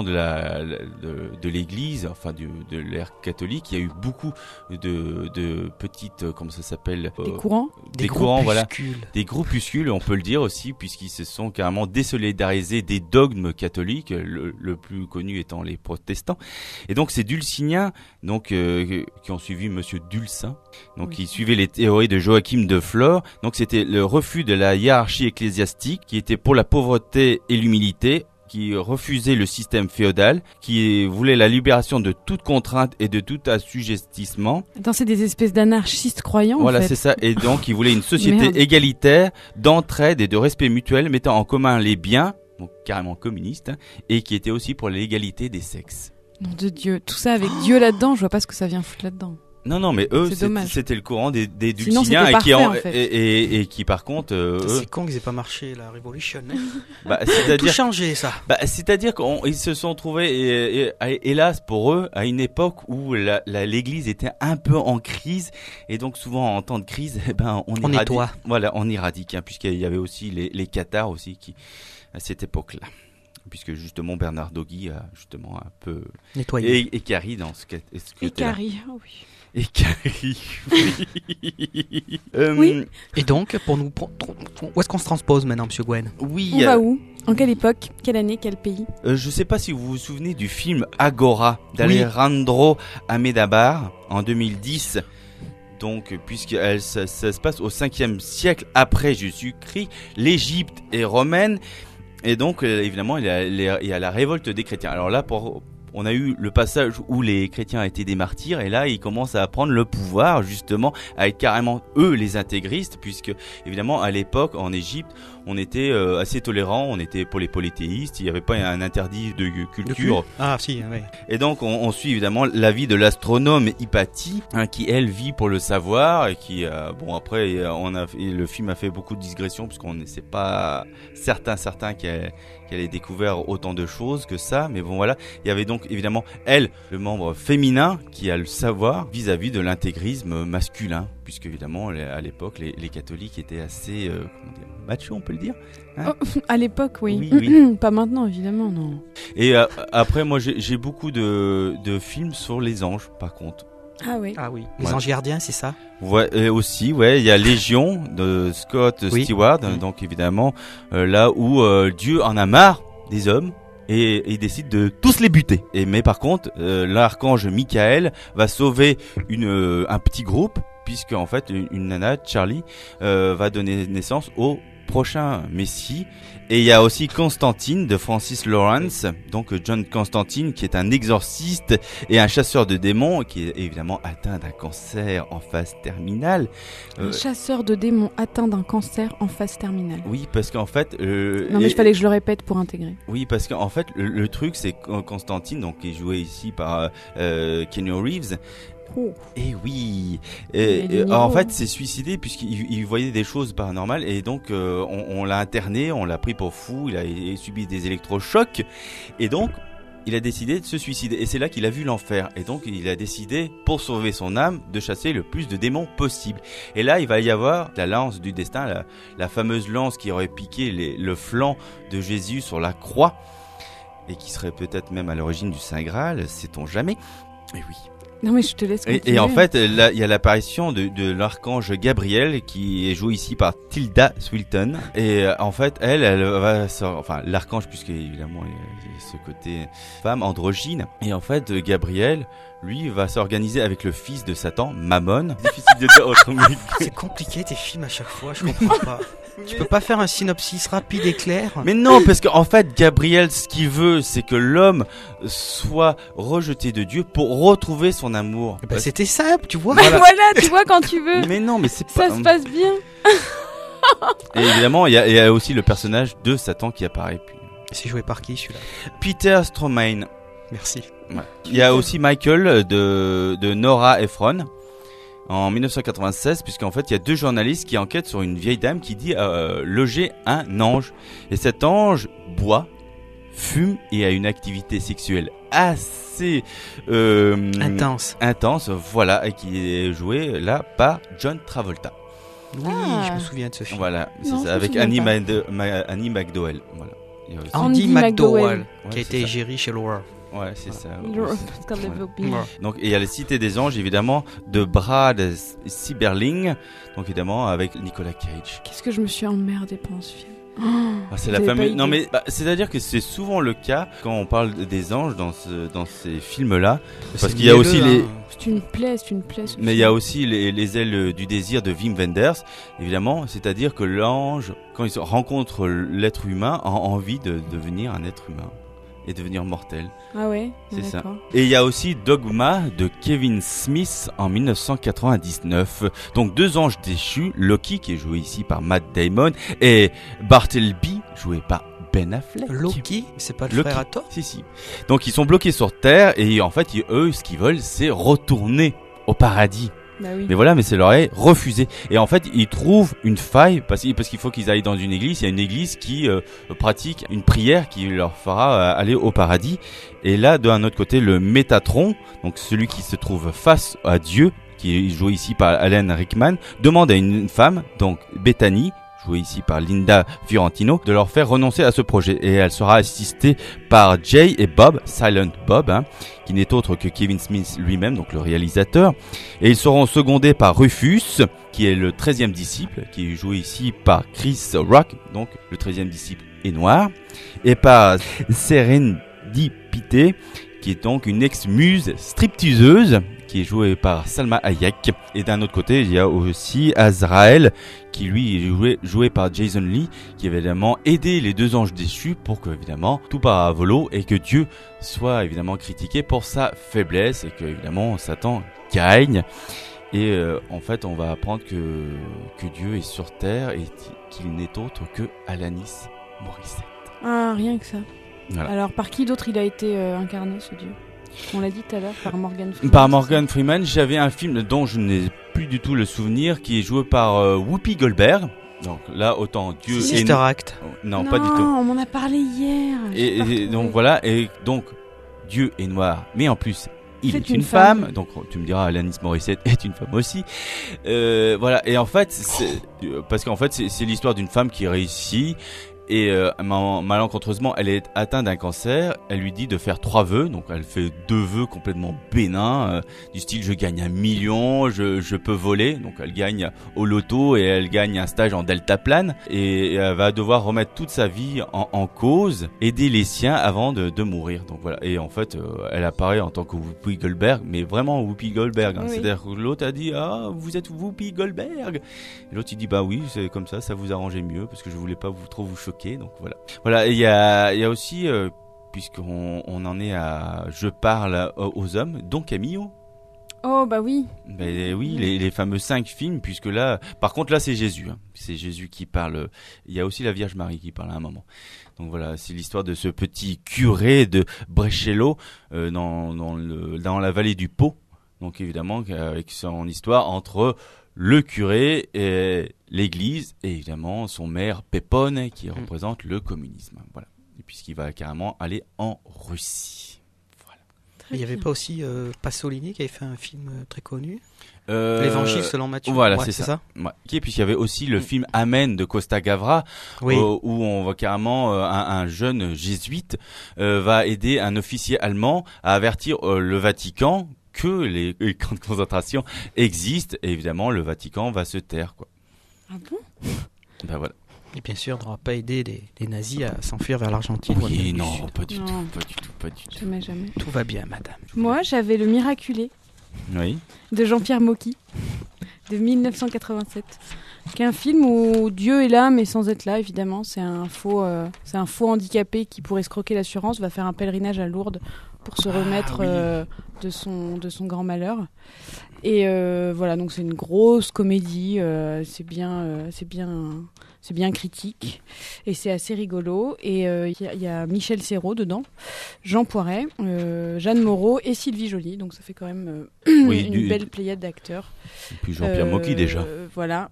de l'église, enfin de l'ère catholique, il y a eu beaucoup de petites, comment ça s'appelle, des courants, des courants, voilà, des groupuscules, on peut le dire aussi, puisqu'ils se sont carrément désolidarisés des dogmes catholiques, le plus connu étant les protestants. Et donc ces Dulciniens, donc qui ont suivi Monsieur Dulcin, donc qui suivaient les théories de Joachim de Flore. Donc c'était le refus de la hiérarchie ecclésiastique, qui était pour la pauvreté et l'humilité, qui refusait le système féodal, qui voulait la libération de toute contrainte et de tout assujettissement. Attends, c'est des espèces d'anarchistes croyants. Voilà, en fait. c'est ça. Et donc, il voulait une société égalitaire, d'entraide et de respect mutuel, mettant en commun les biens, donc carrément communiste, hein, et qui était aussi pour l'égalité des sexes. Nom de Dieu, tout ça avec Dieu là-dedans, je vois pas ce que ça vient foutre là-dedans. Non, mais eux, c'était le courant des Dulciniens, et qui par contre, c'est con qu'ils aient pas marché la Révolution. Hein. Bah, c'est-à-dire tout changé, ça. Bah, c'est-à-dire qu'ils se sont trouvés, hélas pour eux, à une époque où l'Église était un peu en crise, et donc souvent en temps de crise, on nettoie. Voilà, on éradique, hein, puisqu'il y avait aussi les cathares aussi qui à cette époque-là. Puisque justement Bernardo Gui a justement un peu nettoyé. Écari dans ce côté-là. Écari, oh oui. Écari, oui. Oui. Et donc, pour nous, où est-ce qu'on se transpose maintenant, Monsieur Gwen ? Oui. On va où ? En quelle époque ? Quelle année ? Quel pays ? Je sais pas si vous vous souvenez du film Agora d'Alejandro Amenábar en 2010. Donc, puisque ça se passe au 5e siècle après Jésus-Christ, l'Égypte est romaine. Et donc, évidemment, il y a la révolte des chrétiens. Alors là, on a eu le passage où les chrétiens étaient des martyrs, et là ils commencent à prendre le pouvoir justement, à être carrément eux les intégristes, puisque évidemment à l'époque en Égypte on était assez tolérants, on était pour les polythéistes, il n'y avait pas un interdit de culture. Ah si, oui. Et donc on suit évidemment la vie de l'astronome Hypatie, qui elle vit pour le savoir, et qui bon après le film a fait beaucoup de digressions puisqu'on ne sait pas certain qu'elle ait découvert autant de choses que ça, mais bon voilà, il y avait donc évidemment elle, le membre féminin qui a le savoir vis-à-vis de l'intégrisme masculin, puisque évidemment à l'époque les catholiques étaient assez machos, on peut le dire, hein. À l'époque, oui. Pas maintenant, évidemment, non. Et après, moi, j'ai beaucoup de films sur les anges, par contre. Ah oui. Ah oui. Les anges gardiens, c'est ça? Ouais, et aussi, ouais. Il y a Légion de Scott Stewart, donc évidemment, là où Dieu en a marre des hommes. Et il décide de tous les buter. Mais par contre, l'archange Michael va sauver un petit groupe, puisque en fait, une nana, Charlie, va donner naissance au prochain Messie. Et il y a aussi Constantine de Francis Lawrence, donc John Constantine, qui est un exorciste et un chasseur de démons, qui est évidemment atteint d'un cancer en phase terminale. Un chasseur de démons atteint d'un cancer en phase terminale. Oui, parce qu'en fait... non mais il fallait que je le répète pour intégrer. Oui, parce qu'en fait, le truc, c'est que Constantine, donc, qui est joué ici par Keanu Reeves. Oh. Et oui, en fait c'est suicidé puisqu'il voyait des choses paranormales, et donc on l'a interné, on l'a pris pour fou, il a subi des électrochocs, et donc il a décidé de se suicider, et c'est là qu'il a vu l'enfer, et donc il a décidé, pour sauver son âme, de chasser le plus de démons possible. Et là il va y avoir la lance du destin, la fameuse lance qui aurait piqué le flanc de Jésus sur la croix, et qui serait peut-être même à l'origine du Saint Graal, sait-on jamais. Et oui. Non mais je te laisse continuer. Et en fait, là, il y a l'apparition de l'archange Gabriel, qui est joué ici par Tilda Swinton. Et en fait, elle va enfin l'archange, puisque évidemment il y a ce côté femme androgyne. Et en fait, Gabriel, lui, va s'organiser avec le fils de Satan, Mammon. Difficile de dire autrement. C'est compliqué tes films à chaque fois, je comprends pas. Tu peux pas faire un synopsis rapide et clair? Mais non, parce qu'en fait, Gabriel, ce qu'il veut, c'est que l'homme soit rejeté de Dieu pour retrouver son amour. Bah, c'était simple, tu vois. Voilà, tu vois quand tu veux. Mais non, mais c'est pas... Ça se passe bien. Et évidemment, il y a aussi le personnage de Satan qui apparaît. Puis... C'est joué par qui celui-là? Peter Stormare. Merci. Ouais. Il y a aussi Michael de Nora Ephron. En 1996, puisqu'en fait il y a 2 journalistes qui enquêtent sur une vieille dame qui dit loger un ange. Et cet ange boit, fume et a une activité sexuelle assez intense, voilà, et qui est jouée là par John Travolta. Oui, je me souviens de ce film. Voilà, c'est ça, avec Annie McDowell. Voilà. Andy McDowell, qui a été égérie chez Laura. Ouais, c'est ça. Donc il y a la Cité des Anges, évidemment, de Brad Sieberling, donc évidemment avec Nicolas Cage. Qu'est-ce que je me suis emmerdé pendant ce film. C'est la fameuse. Non mais c'est-à-dire que c'est souvent le cas quand on parle des anges dans ces films-là, parce qu'il y a aussi les. C'est une plaie. Mais il y a aussi les ailes du désir de Wim Wenders, évidemment. C'est-à-dire que l'ange, quand il rencontre l'être humain, a envie de devenir un être humain et devenir mortel. Ah ouais, c'est ça. Et il y a aussi Dogma de Kevin Smith en 1999. Donc 2 anges déchus, Loki qui est joué ici par Matt Damon et Bartleby joué par Ben Affleck. Loki, c'est pas le frère à Thor? Si. Donc ils sont bloqués sur Terre et en fait eux ce qu'ils veulent c'est retourner au paradis. Bah oui. Mais voilà, mais c'est leur est refusé. Et en fait, ils trouvent une faille parce qu'il faut qu'ils aillent dans une église. Il y a une église qui pratique une prière qui leur fera aller au paradis. Et là, d'un autre côté, le Métatron, donc celui qui se trouve face à Dieu, qui est joué ici par Alan Rickman, demande à une femme, donc Bethany, jouée ici par Linda Fiorentino, de leur faire renoncer à ce projet. Et elle sera assistée par Jay et Bob, Silent Bob, qui n'est autre que Kevin Smith lui-même, donc le réalisateur. Et ils seront secondés par Rufus, qui est le 13e disciple, qui est joué ici par Chris Rock, donc le 13e disciple est noir, et par Serendipité, qui est donc une ex-muse stripteaseuse, qui est jouée par Salma Hayek. Et d'un autre côté, il y a aussi Azrael, qui lui est joué par Jason Lee, qui a évidemment aidé les deux anges déchus pour que, évidemment, tout part à volo et que Dieu soit évidemment critiqué pour sa faiblesse et que, évidemment, Satan gagne. Et en fait, on va apprendre que Dieu est sur terre et qu'il n'est autre que Alanis Morissette. Ah, rien que ça. Voilà. Alors, par qui d'autre il a été incarné, ce Dieu ? On l'a dit tout à l'heure, par Morgan Freeman. Par Morgan Freeman, j'avais un film dont je n'ai plus du tout le souvenir, qui est joué par Whoopi Goldberg. Donc là, autant Dieu Sister Act. Non, pas du tout. Non, on m'en a parlé hier. Et donc voilà, et donc Dieu est noir, mais en plus il est une femme. Donc tu me diras, Alanis Morissette est une femme aussi. Voilà, et en fait, parce qu'en fait c'est l'histoire d'une femme qui réussit. Et malencontreusement, elle est atteinte d'un cancer. Elle lui dit de faire 3 vœux. Donc elle fait 2 vœux complètement bénins, du style je gagne 1 million, je peux voler. Donc elle gagne au loto et elle gagne un stage en deltaplane. Et elle va devoir remettre toute sa vie en cause, aider les siens avant de mourir. Donc voilà. Et en fait, elle apparaît en tant que Whoopi Goldberg, mais vraiment Whoopi Goldberg. Hein. Oui. C'est-à-dire que l'autre a dit vous êtes Whoopi Goldberg. Et l'autre il dit bah oui, c'est comme ça vous arrangeait mieux parce que je voulais pas trop vous choquer. Donc voilà. Et il y a aussi, puisqu'on en est à Je parle aux hommes, Don Camillo. Oh bah oui. Mais oui, les fameux 5 films, puisque là, par contre là c'est Jésus. Hein. C'est Jésus qui parle. Il y a aussi la Vierge Marie qui parle à un moment. Donc voilà, c'est l'histoire de ce petit curé de Brescello dans la vallée du Pô. Donc évidemment avec son histoire entre le curé et l'église et évidemment son maire Pépone qui représente le communisme. Voilà. Et puisqu'il va carrément aller en Russie. Voilà. Il n'y avait pas aussi Pasolini qui avait fait un film très connu, L'Évangile selon Matthieu. Voilà, c'est ça. Ouais. Et puis il y avait aussi le film Amen de Costa Gavra, où on voit carrément un jeune jésuite va aider un officier allemand à avertir le Vatican que les camps de concentration existent, et évidemment le Vatican va se taire, quoi. Ah bon ? Ben voilà. Et bien sûr, on n'aura pas aidé les nazis à s'enfuir vers l'Argentine. Oui, non, pas du tout. Jamais. Tout va bien, madame. Moi, j'avais Le Miraculé de Jean-Pierre Mocky, de 1987. Qui est un film où Dieu est là, mais sans être là, évidemment. C'est un faux handicapé qui, pour escroquer l'assurance, va faire un pèlerinage à Lourdes pour se remettre de son grand malheur. Et voilà, donc c'est une grosse comédie, c'est bien critique et c'est assez rigolo. Et il y a Michel Serrault dedans, Jean Poiret, Jeanne Moreau et Sylvie Joly. Donc ça fait quand même une belle pléiade d'acteurs. Et puis Jean-Pierre Mocky déjà. Voilà.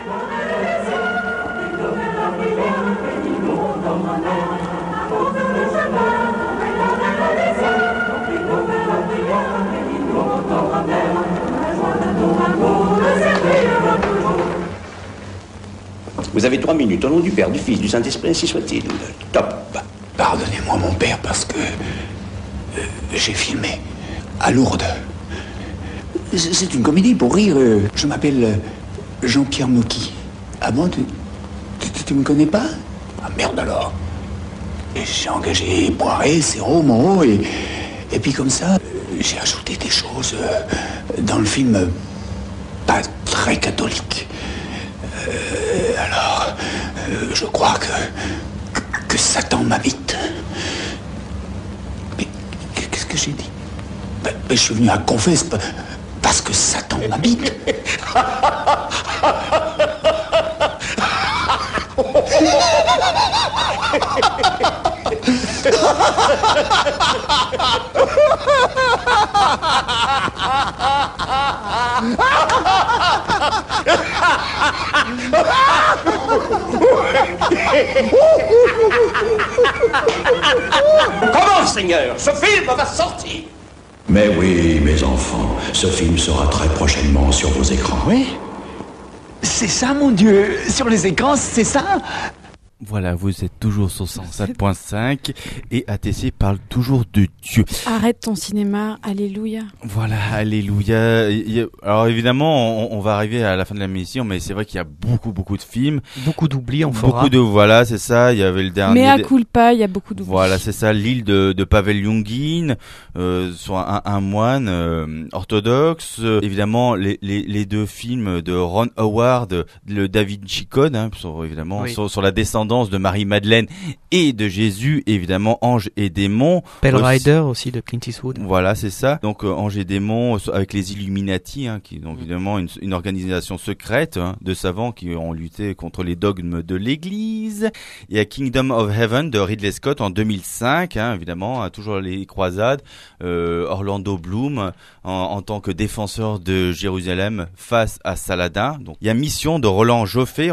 Vous avez 3 minutes, au nom du Père, du Fils, du Saint-Esprit, ainsi soit-il. Top. Pardonnez-moi, mon père, parce que j'ai filmé à Lourdes. C'est une comédie pour rire. Je m'appelle Jean-Pierre Mocky. Ah bon, tu me connais pas? Ah merde alors. Et j'ai engagé Poiret, Serrault, Moreau, et puis comme ça, j'ai ajouté des choses dans le film pas très catholique. Alors, je crois que Satan m'habite. Mais qu'est-ce que j'ai dit? Je suis venu à Confesse parce que Satan m'habite. Comment, Seigneur? Ce film va sortir. Mais oui, mes enfants, ce film sera très prochainement sur vos écrans. Oui? C'est ça, mon Dieu? Sur les écrans, c'est ça? Voilà, vous êtes toujours sur 107.5 et ATC parle toujours de Dieu. Arrête ton cinéma, alléluia. Voilà, alléluia. Alors évidemment, on va arriver à la fin de la mission, mais c'est vrai qu'il y a beaucoup de films. Beaucoup d'oublis, on fera. Voilà, c'est ça, il y avait le dernier... Mais à culpa, il y a beaucoup d'oublis. Voilà, c'est ça, l'île de Pavel Youngin, sur un moine orthodoxe. Évidemment, les deux films de Ron Howard, le Da Vinci Code, sur la descendance de Marie-Madeleine et de Jésus, évidemment, Ange et démons. Pale Rider aussi de Clint Eastwood. Voilà, c'est ça. Donc Ange et démons avec les Illuminati, qui est donc évidemment une organisation secrète de savants qui ont lutté contre les dogmes de l'Église. Il y a Kingdom of Heaven de Ridley Scott en 2005, évidemment, toujours les croisades. Orlando Bloom en tant que défenseur de Jérusalem face à Saladin. Donc il y a Mission de Roland Joffé en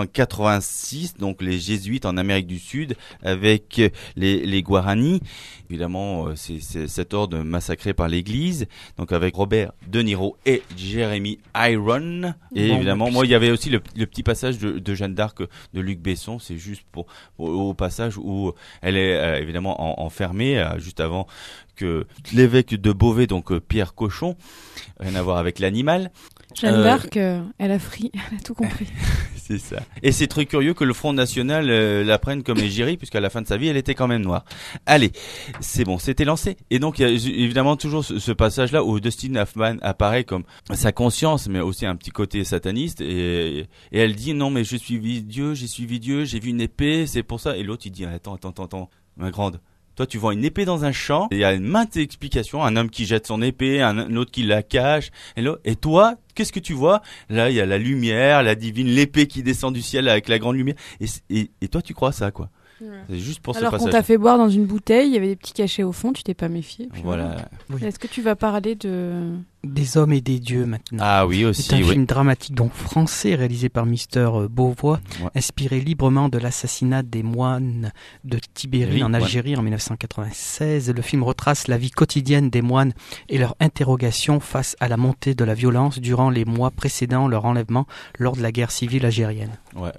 1986, donc les jésuites en Amérique du Sud avec les Guarani. Évidemment, c'est cet ordre massacré par l'Église. Donc avec Robert De Niro et Jeremy Irons. Et évidemment, moi, il y avait aussi le petit passage de Jeanne d'Arc de Luc Besson. C'est juste au passage où elle est évidemment enfermée juste avant que l'évêque de Beauvais, donc Pierre Cochon, rien à voir avec l'animal. Jeanne d'Arc, elle a tout compris. C'est ça. Et c'est très curieux que le Front National la prenne comme égérie, puisqu'à la fin de sa vie, elle était quand même noire. Allez, c'est bon, c'était lancé. Et donc, il y a évidemment toujours ce passage-là où Dustin Hoffman apparaît comme sa conscience, mais aussi un petit côté sataniste. Et elle dit, non, mais j'ai suivi Dieu, j'ai vu une épée, c'est pour ça. Et l'autre, il dit, attends, ma grande. Toi, tu vois une épée dans un champ, il y a une maintes explications, un homme qui jette son épée, un autre qui la cache, et toi, qu'est-ce que tu vois? Là, il y a la lumière, la divine, l'épée qui descend du ciel avec la grande lumière, et toi, tu crois ça, quoi. Ouais. C'est juste pour alors ce passage. qu'on t'a fait boire dans une bouteille, il y avait des petits cachets au fond, tu t'es pas méfié. Voilà. Oui. Est-ce que tu vas parler des hommes et des dieux maintenant? Ah oui, aussi. C'est un film dramatique donc français réalisé par Mister Beauvois, inspiré librement de l'assassinat des moines de Tibéri en Algérie en 1996. Le film retrace la vie quotidienne des moines et leur interrogation face à la montée de la violence durant les mois précédant leur enlèvement lors de la guerre civile algérienne. Ouais.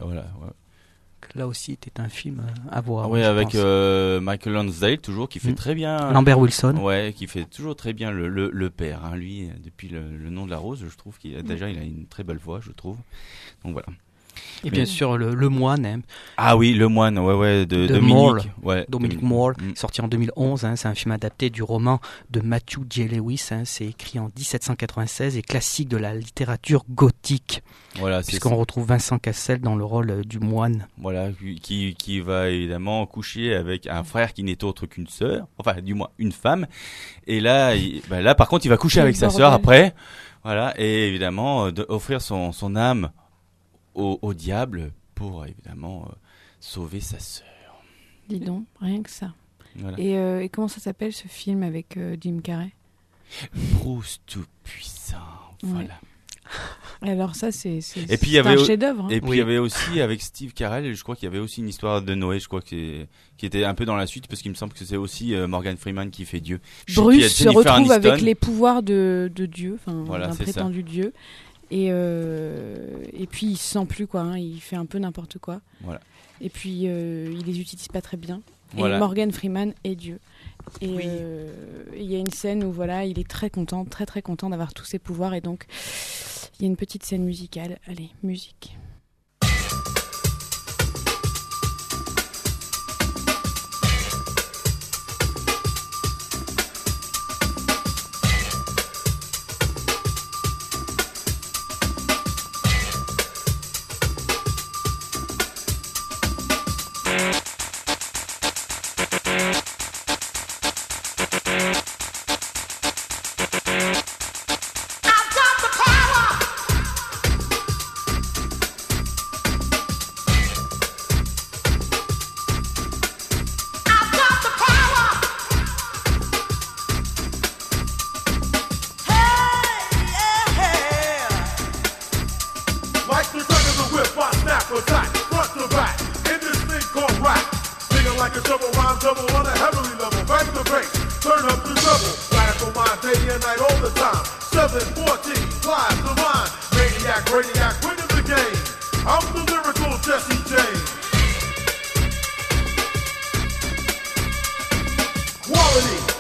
Là aussi, c'était un film à voir. Oui, avec Michael Lonsdale, toujours, qui fait très bien... Lambert Wilson. Ouais, qui fait toujours très bien le père. Lui, depuis le nom de la rose, je trouve qu'il a une très belle voix, je trouve. Donc voilà. Et bien sûr, le moine. Ah oui, le moine, de Dominique. Dominique Moore, sorti en 2011. C'est un film adapté du roman de Matthew J. Lewis. C'est écrit en 1796 et classique de la littérature gothique. Voilà, puisqu'on retrouve Vincent Cassel dans le rôle du moine. Voilà, qui va évidemment coucher avec un frère qui n'est autre qu'une sœur, enfin du moins une femme. Et là, par contre, il va coucher avec sa sœur après. Voilà, et évidemment offrir son âme au diable pour évidemment sauver sa sœur. Dis donc, rien que ça. Voilà. Et comment ça s'appelle ce film avec Jim Carrey? Bruce Tout-Puissant. Voilà. Et alors ça c'est un chef-d'œuvre. Et puis il y avait aussi avec Steve Carell, je crois qu'il y avait aussi une histoire de Noé, je crois qui était un peu dans la suite parce qu'il me semble que c'est aussi Morgan Freeman qui fait Dieu. Bruce se retrouve avec les pouvoirs de Dieu, voilà, d'un prétendu Dieu. Et puis il se sent plus il fait un peu n'importe quoi. Voilà. Et puis il les utilise pas très bien. Voilà. Et Morgan Freeman est Dieu. Et il y a une scène où il est très content d'avoir tous ses pouvoirs et donc il y a une petite scène musicale. Allez, musique.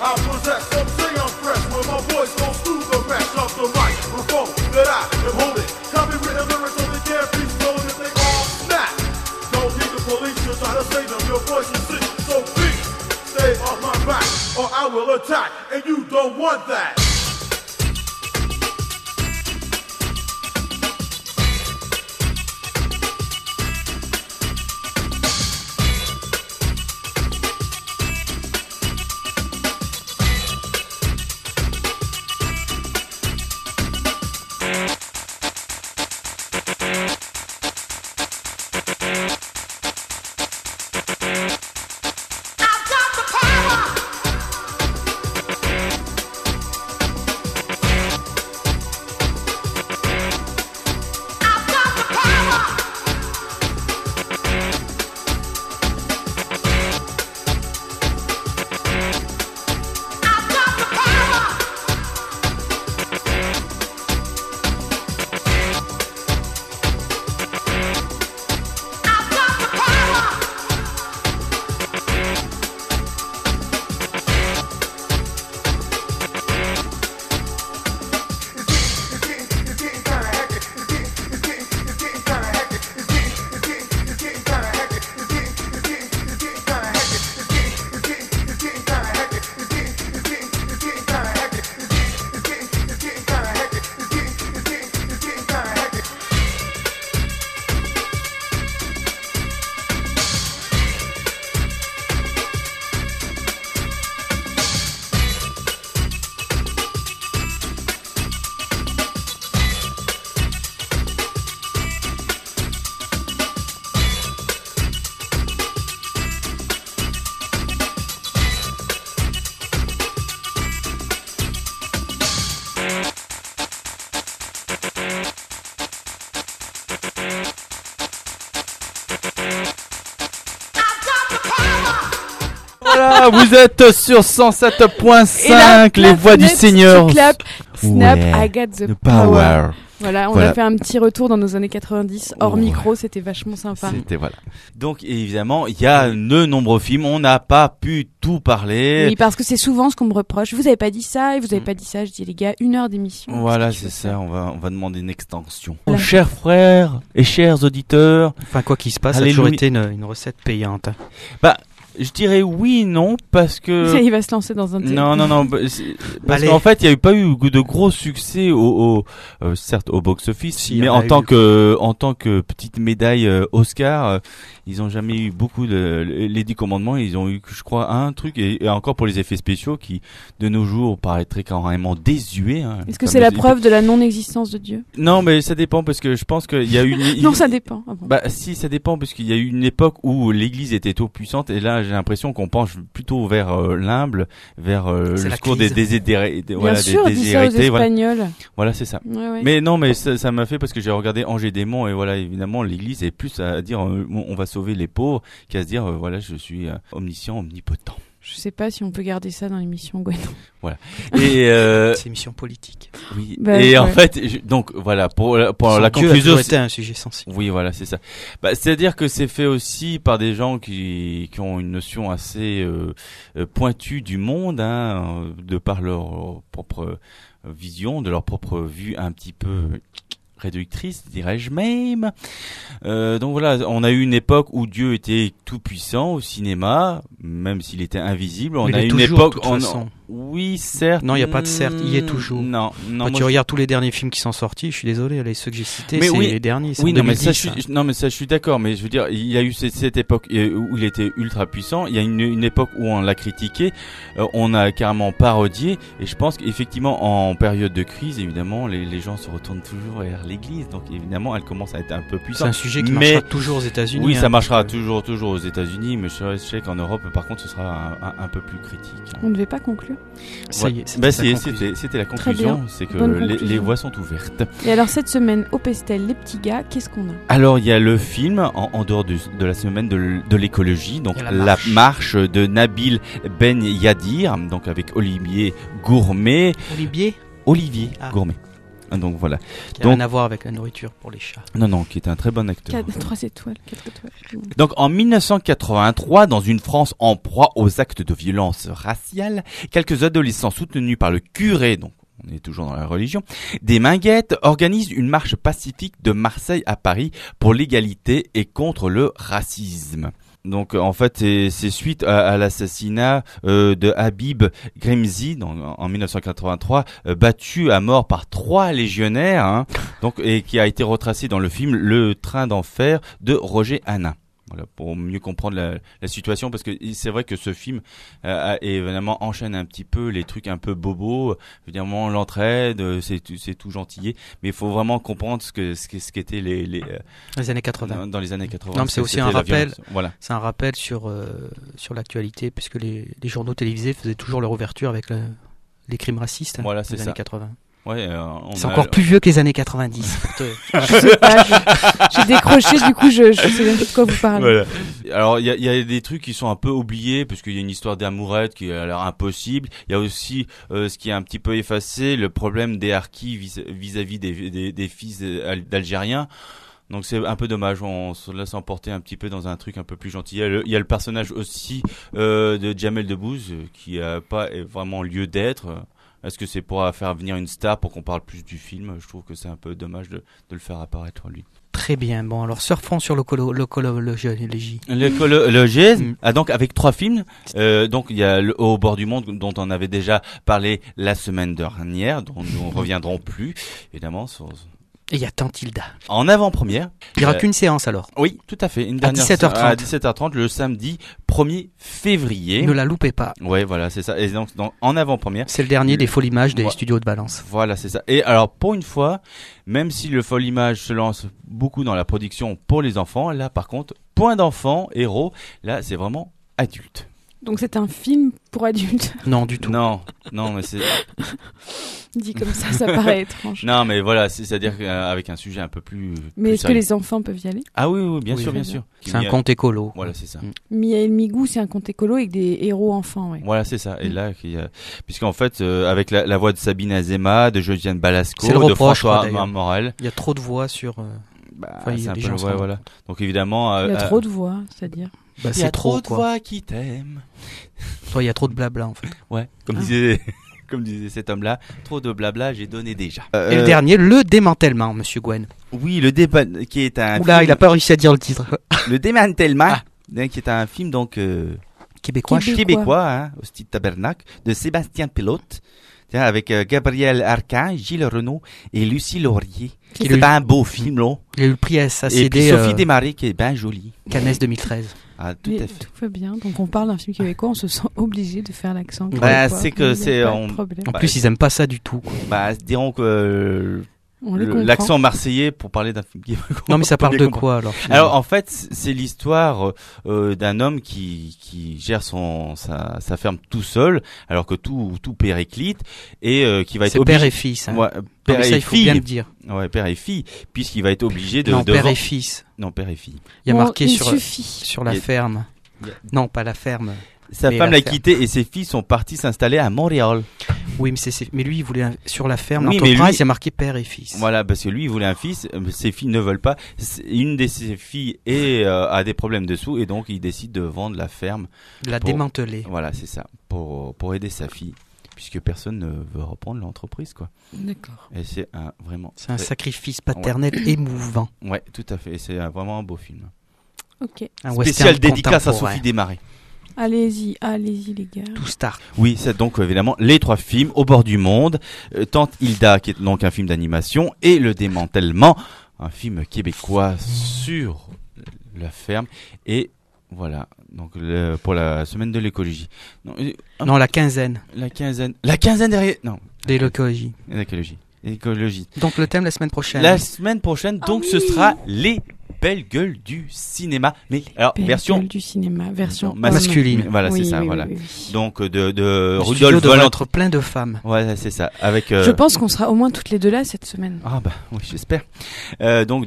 I possess some say I'm fresh when my voice goes through the mesh of the microphone that I am holding. Copywritten lyrics only can't be stolen if they all snap. Don't need the police to try to save them. Your voice is sick, so please stay off my back or I will attack, and you don't want that. Voilà, vous êtes sur 107.5, les voix du Seigneur. Clap, snap, Ouais. I got the The power. power. Voilà, on Voilà. a fait un petit retour dans nos années 90, hors Ouais. micro, c'était vachement sympa. C'était voilà. Donc évidemment, il y a de nombreux films, on n'a pas pu tout parler. Oui, parce que c'est souvent ce qu'on me reproche. Vous avez pas dit ça et vous avez pas dit ça. Je dis les gars, 1 heure d'émission. Voilà, c'est ça, on va demander une extension. Chers frères et chers auditeurs. Enfin, quoi qu'il se passe, ça a toujours été une recette payante. Bah, je dirais oui, non, parce que... Il va se lancer dans un... Non, parce qu'en fait, il n'y a pas eu de gros succès certes au box-office, Si, mais il y en a en tant que petite médaille Oscar, ils ont jamais eu beaucoup les 10 commandements, ils ont eu, je crois, un truc, et encore pour les effets spéciaux qui, de nos jours, paraîtraient carrément désuets. Hein. Est-ce que c'est la preuve de la non-existence de Dieu? Non, mais ça dépend, parce que je pense qu'il y a eu... Non, ça dépend. Ah bon. Bah si, ça dépend, parce qu'il y a eu une époque où l'église était trop puissante, et là j'ai l'impression qu'on penche plutôt vers l'humble, vers le secours des déshérités. Bien sûr, dis ça aux Espagnols. Voilà, c'est ça. Ouais. Mais non, mais ça m'a fait parce que j'ai regardé Ange et Démon, et voilà, évidemment l'église est plus à dire on va sauver les pauvres qu'à se dire voilà, je suis omniscient, omnipotent. Je sais pas si on peut garder ça dans l'émission Gwen. Voilà. Et c'est émission politique. Oui. Bah, et en ouais. fait, donc voilà, pour la Dieu a conclusion, toujours été un sujet sensible. Oui, voilà, c'est ça. Bah, c'est-à-dire que c'est fait aussi par des gens qui ont une notion assez pointue du monde, hein, de par leur propre vision, de leur propre vue un petit peu réductrice, dirais-je même. Donc voilà, on a eu une époque où Dieu était tout puissant au cinéma, même s'il était invisible. On Mais a il est une toujours, époque, de toute façon. Oui, certes. Non, il n'y a pas de certes, il y est toujours. Non. Quand tu regardes tous les derniers films qui sont sortis, je suis désolé, ceux que j'ai cités, mais c'est oui, les derniers. Oui, en non, mais 2010, ça, je suis d'accord, mais je veux dire, il y a eu cette époque où il était ultra puissant. Il y a une époque où on l'a critiqué, on a carrément parodié, et je pense qu'effectivement, en période de crise, évidemment, les gens se retournent toujours vers l'église, donc évidemment, elle commence à être un peu puissante. C'est un sujet qui marchera toujours aux États-Unis. Oui, hein, ça marchera toujours aux États-Unis, mais je sais qu'en Europe, par contre, ce sera un peu plus critique. On ne devait pas conclure. Ça y est, c'était la conclusion, c'est que les voies sont ouvertes. Et alors cette semaine au Pestel, les petits gars, qu'est-ce qu'on a? Alors il y a le film en dehors de la semaine de l'écologie, donc la marche de Nabil Ben Yadir, donc avec Olivier Gourmet. Olivier Gourmet. Donc voilà. Qui n'a rien à voir avec la nourriture pour les chats. Non, qui est un très bon acteur. 3 étoiles, 4 étoiles. Donc en 1983, dans une France en proie aux actes de violence raciale, quelques adolescents soutenus par le curé, donc on est toujours dans la religion, des Minguettes organisent une marche pacifique de Marseille à Paris pour l'égalité et contre le racisme. Donc en fait c'est suite à l'assassinat de Habib Grimzi en 1983, battu à mort par 3 légionnaires, hein, donc et qui a été retracé dans le film Le Train d'enfer de Roger Hanin. Voilà, pour mieux comprendre la situation, parce que c'est vrai que ce film évidemment enchaîne un petit peu les trucs un peu bobos, évidemment l'entraide, c'est tout gentillet, mais il faut vraiment comprendre ce qu'étaient les années 80. Dans les années 80. Non, mais c'est aussi un rappel. Voilà. C'est un rappel sur l'actualité, puisque les journaux télévisés faisaient toujours leur ouverture avec les crimes racistes. Voilà, c'est des ça. années 80. Ouais, c'est encore plus vieux que les années 90. Je sais pas, j'ai décroché, du coup je sais même plus de quoi vous parlez. Voilà. Alors il y a des trucs qui sont un peu oubliés, parce qu'il y a une histoire d'amourette qui a l'air impossible. Il y a aussi ce qui est un petit peu effacé, le problème des harkis vis-à-vis des fils d'Algériens. Donc c'est un peu dommage, on se laisse emporter un petit peu dans un truc un peu plus gentil. Il y a le personnage aussi de Jamel Debbouze qui a pas vraiment lieu d'être. Est-ce que c'est pour faire venir une star pour qu'on parle plus du film? Je trouve que c'est un peu dommage de le faire apparaître, lui. Très bien. Bon, alors surfons sur l'écologie. L'écologie, donc avec 3 films. Donc il y a Au bord du monde, dont on avait déjà parlé la semaine dernière, dont nous ne reviendrons plus, évidemment. Et il y a Tantilda. En avant-première. Il n'y aura qu'une séance alors. Oui, tout à fait. Une dernière à 17h30. À 17h30 le samedi 1er février. Ne la loupez pas. Ouais, voilà, c'est ça. Et donc en avant-première. C'est le dernier des Folies Images des studios de Valence. Voilà, c'est ça. Et alors pour une fois, même si le Folie Image se lance beaucoup dans la production pour les enfants, là par contre, point d'enfant, héros, là c'est vraiment adulte. Donc c'est un film pour adultes? Non, du tout. Non, mais c'est... Dit comme ça paraît étrange. Non, mais voilà, c'est-à-dire qu'avec un sujet un peu plus... Mais plus est-ce sérieux. que les enfants peuvent y aller? Ah oui, bien sûr. C'est un conte écolo. Voilà, c'est ça. Mia et Migou, c'est un conte écolo avec des héros enfants, ouais. Voilà, c'est ça. Et là, puisqu'en fait, avec la voix de Sabine Azema, de Josiane Balasco, de François Morel... Il y a trop de voix sur... c'est un peu le voix, voilà. Donc évidemment... il y a trop de voix, c'est-à-dire... il y a trop de voix qui t'aiment. Toi, il y a trop de blabla, en fait. Ouais, comme disait cet homme-là, trop de blabla, j'ai donné déjà. Et le dernier, le démantèlement, monsieur Gwen. Oui, qui est un Oula, film... il a pas réussi à dire le titre. Le démantèlement, qui est un film donc québécois, hein, au style tabernacle, de Sébastien Pilote, avec Gabriel Arcan, Gilles Renaud et Lucie Laurier. C'est pas un beau film, là. Il a eu le prix SACD. Et puis Sophie Desmarais, qui est bien jolie. Cannes 2013. Ah, tout à fait. Tout va bien. Donc on parle d'un film québécois, on se sent obligé de faire l'accent québécois. C'est que c'est... En plus, ils aiment pas ça du tout. Diront que... l'accent marseillais pour parler d'un film québécois. Non, mais ça parle de quoi alors? Alors en fait, c'est l'histoire d'un homme qui gère sa ferme tout seul, alors que tout périclite, et qui va être obligé... père et fils. Hein. Ouais, père et ça, il faut bien le dire. Ouais, père et fille, puisqu'il va être obligé de... père et fils. Non, père et fille. Il y a marqué sur la ferme. Non, pas la ferme. Sa femme l'a quitté et ses filles sont partis s'installer à Montréal. Oui, mais lui, il voulait sur la ferme. L'entreprise, il y a marqué père et fils. Voilà, parce que lui, il voulait un fils. Ses filles ne veulent pas. Une de ses filles a des problèmes de sous et donc il décide de vendre la ferme. Démanteler. Voilà, c'est ça. Pour aider sa fille, puisque personne ne veut reprendre l'entreprise, quoi. D'accord. Et c'est un sacrifice paternel émouvant. Ouais, tout à fait. C'est vraiment un beau film. Ok. Spécial dédicace à Sophie Desmarais. Allez-y les gars. Tout start. Oui, c'est donc évidemment les 3 films Au bord du monde, Tante Hilda qui est donc un film d'animation et Le démantèlement, un film québécois sur la ferme et voilà. Donc pour la semaine de l'écologie. Non, la quinzaine. La quinzaine derrière. Non. De l'écologie. L'écologie. Donc le thème la semaine prochaine. La semaine prochaine, donc ce sera les belles gueules du cinéma, mais alors version du cinéma, version masculine. Voilà, oui, c'est ça, oui, voilà. Oui. Donc de Rudolf Valentino, plein de femmes. Ouais, c'est ça. Avec. Je pense qu'on sera au moins toutes les deux là cette semaine. Ah bah oui, j'espère. Donc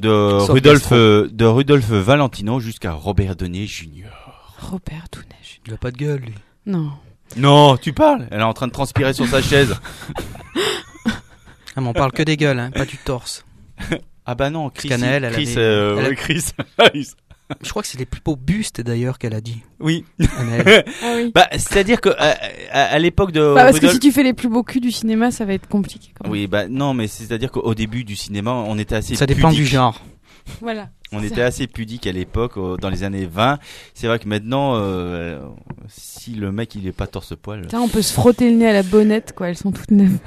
de Rudolf Valentino jusqu'à Robert Downey Jr. Robert Downey Jr. Il a pas de gueule, lui. Non. Non, tu parles. Elle est en train de transpirer sur sa chaise. Ah, mais on parle que des gueules, hein, pas du torse. Ah bah non, Chris. Cannelle, elle Chris, avait- elle a- ouais, Chris. Je crois que c'est les plus beaux bustes d'ailleurs qu'elle a dit. Oui. Annelle. Ah oui. Bah, c'est-à-dire que à l'époque de Bah, parce que Rudolph- si tu fais les plus beaux culs du cinéma, ça va être compliqué. Quand même. Oui, bah non, mais c'est-à-dire qu'au début du cinéma, on était assez Ça dépend pudique. du genre. Voilà. On c'est était ça. assez pudique à l'époque, dans les années 20. C'est vrai que maintenant, si le mec il est pas torse-poil. Putain, on peut se frotter le nez à la bonnette, quoi. Elles sont toutes neuves.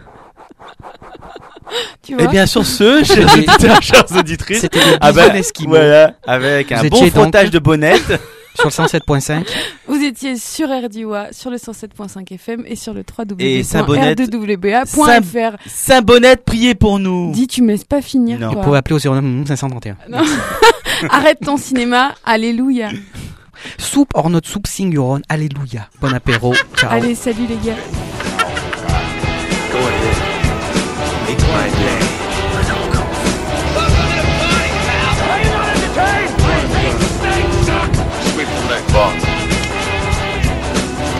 Tu vois Et bien sur ce, chers auditeurs, chères auditrices, C'était le ah bah, bison esquimau. voilà, avec Vous un étiez bon frottage donc de bonnette. Sur le 107.5. Vous étiez sur RDIWA, sur le 107.5 FM et sur le Et Saint-Bonnette. www.r2wba.fr. Saint-Bonnette, priez pour nous. Dis, tu me laisses pas finir, Non. Vous quoi. pouvez appeler au 09 531. Non. Arrête ton cinéma, alléluia. Soupe or not soupe Signoron, alléluia. Bon apéro, ciao. Allez, salut les gars.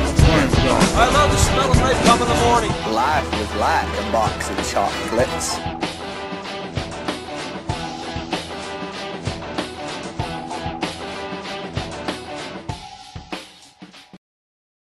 I love the smell of napalm in the morning. Life was like a box of chocolates.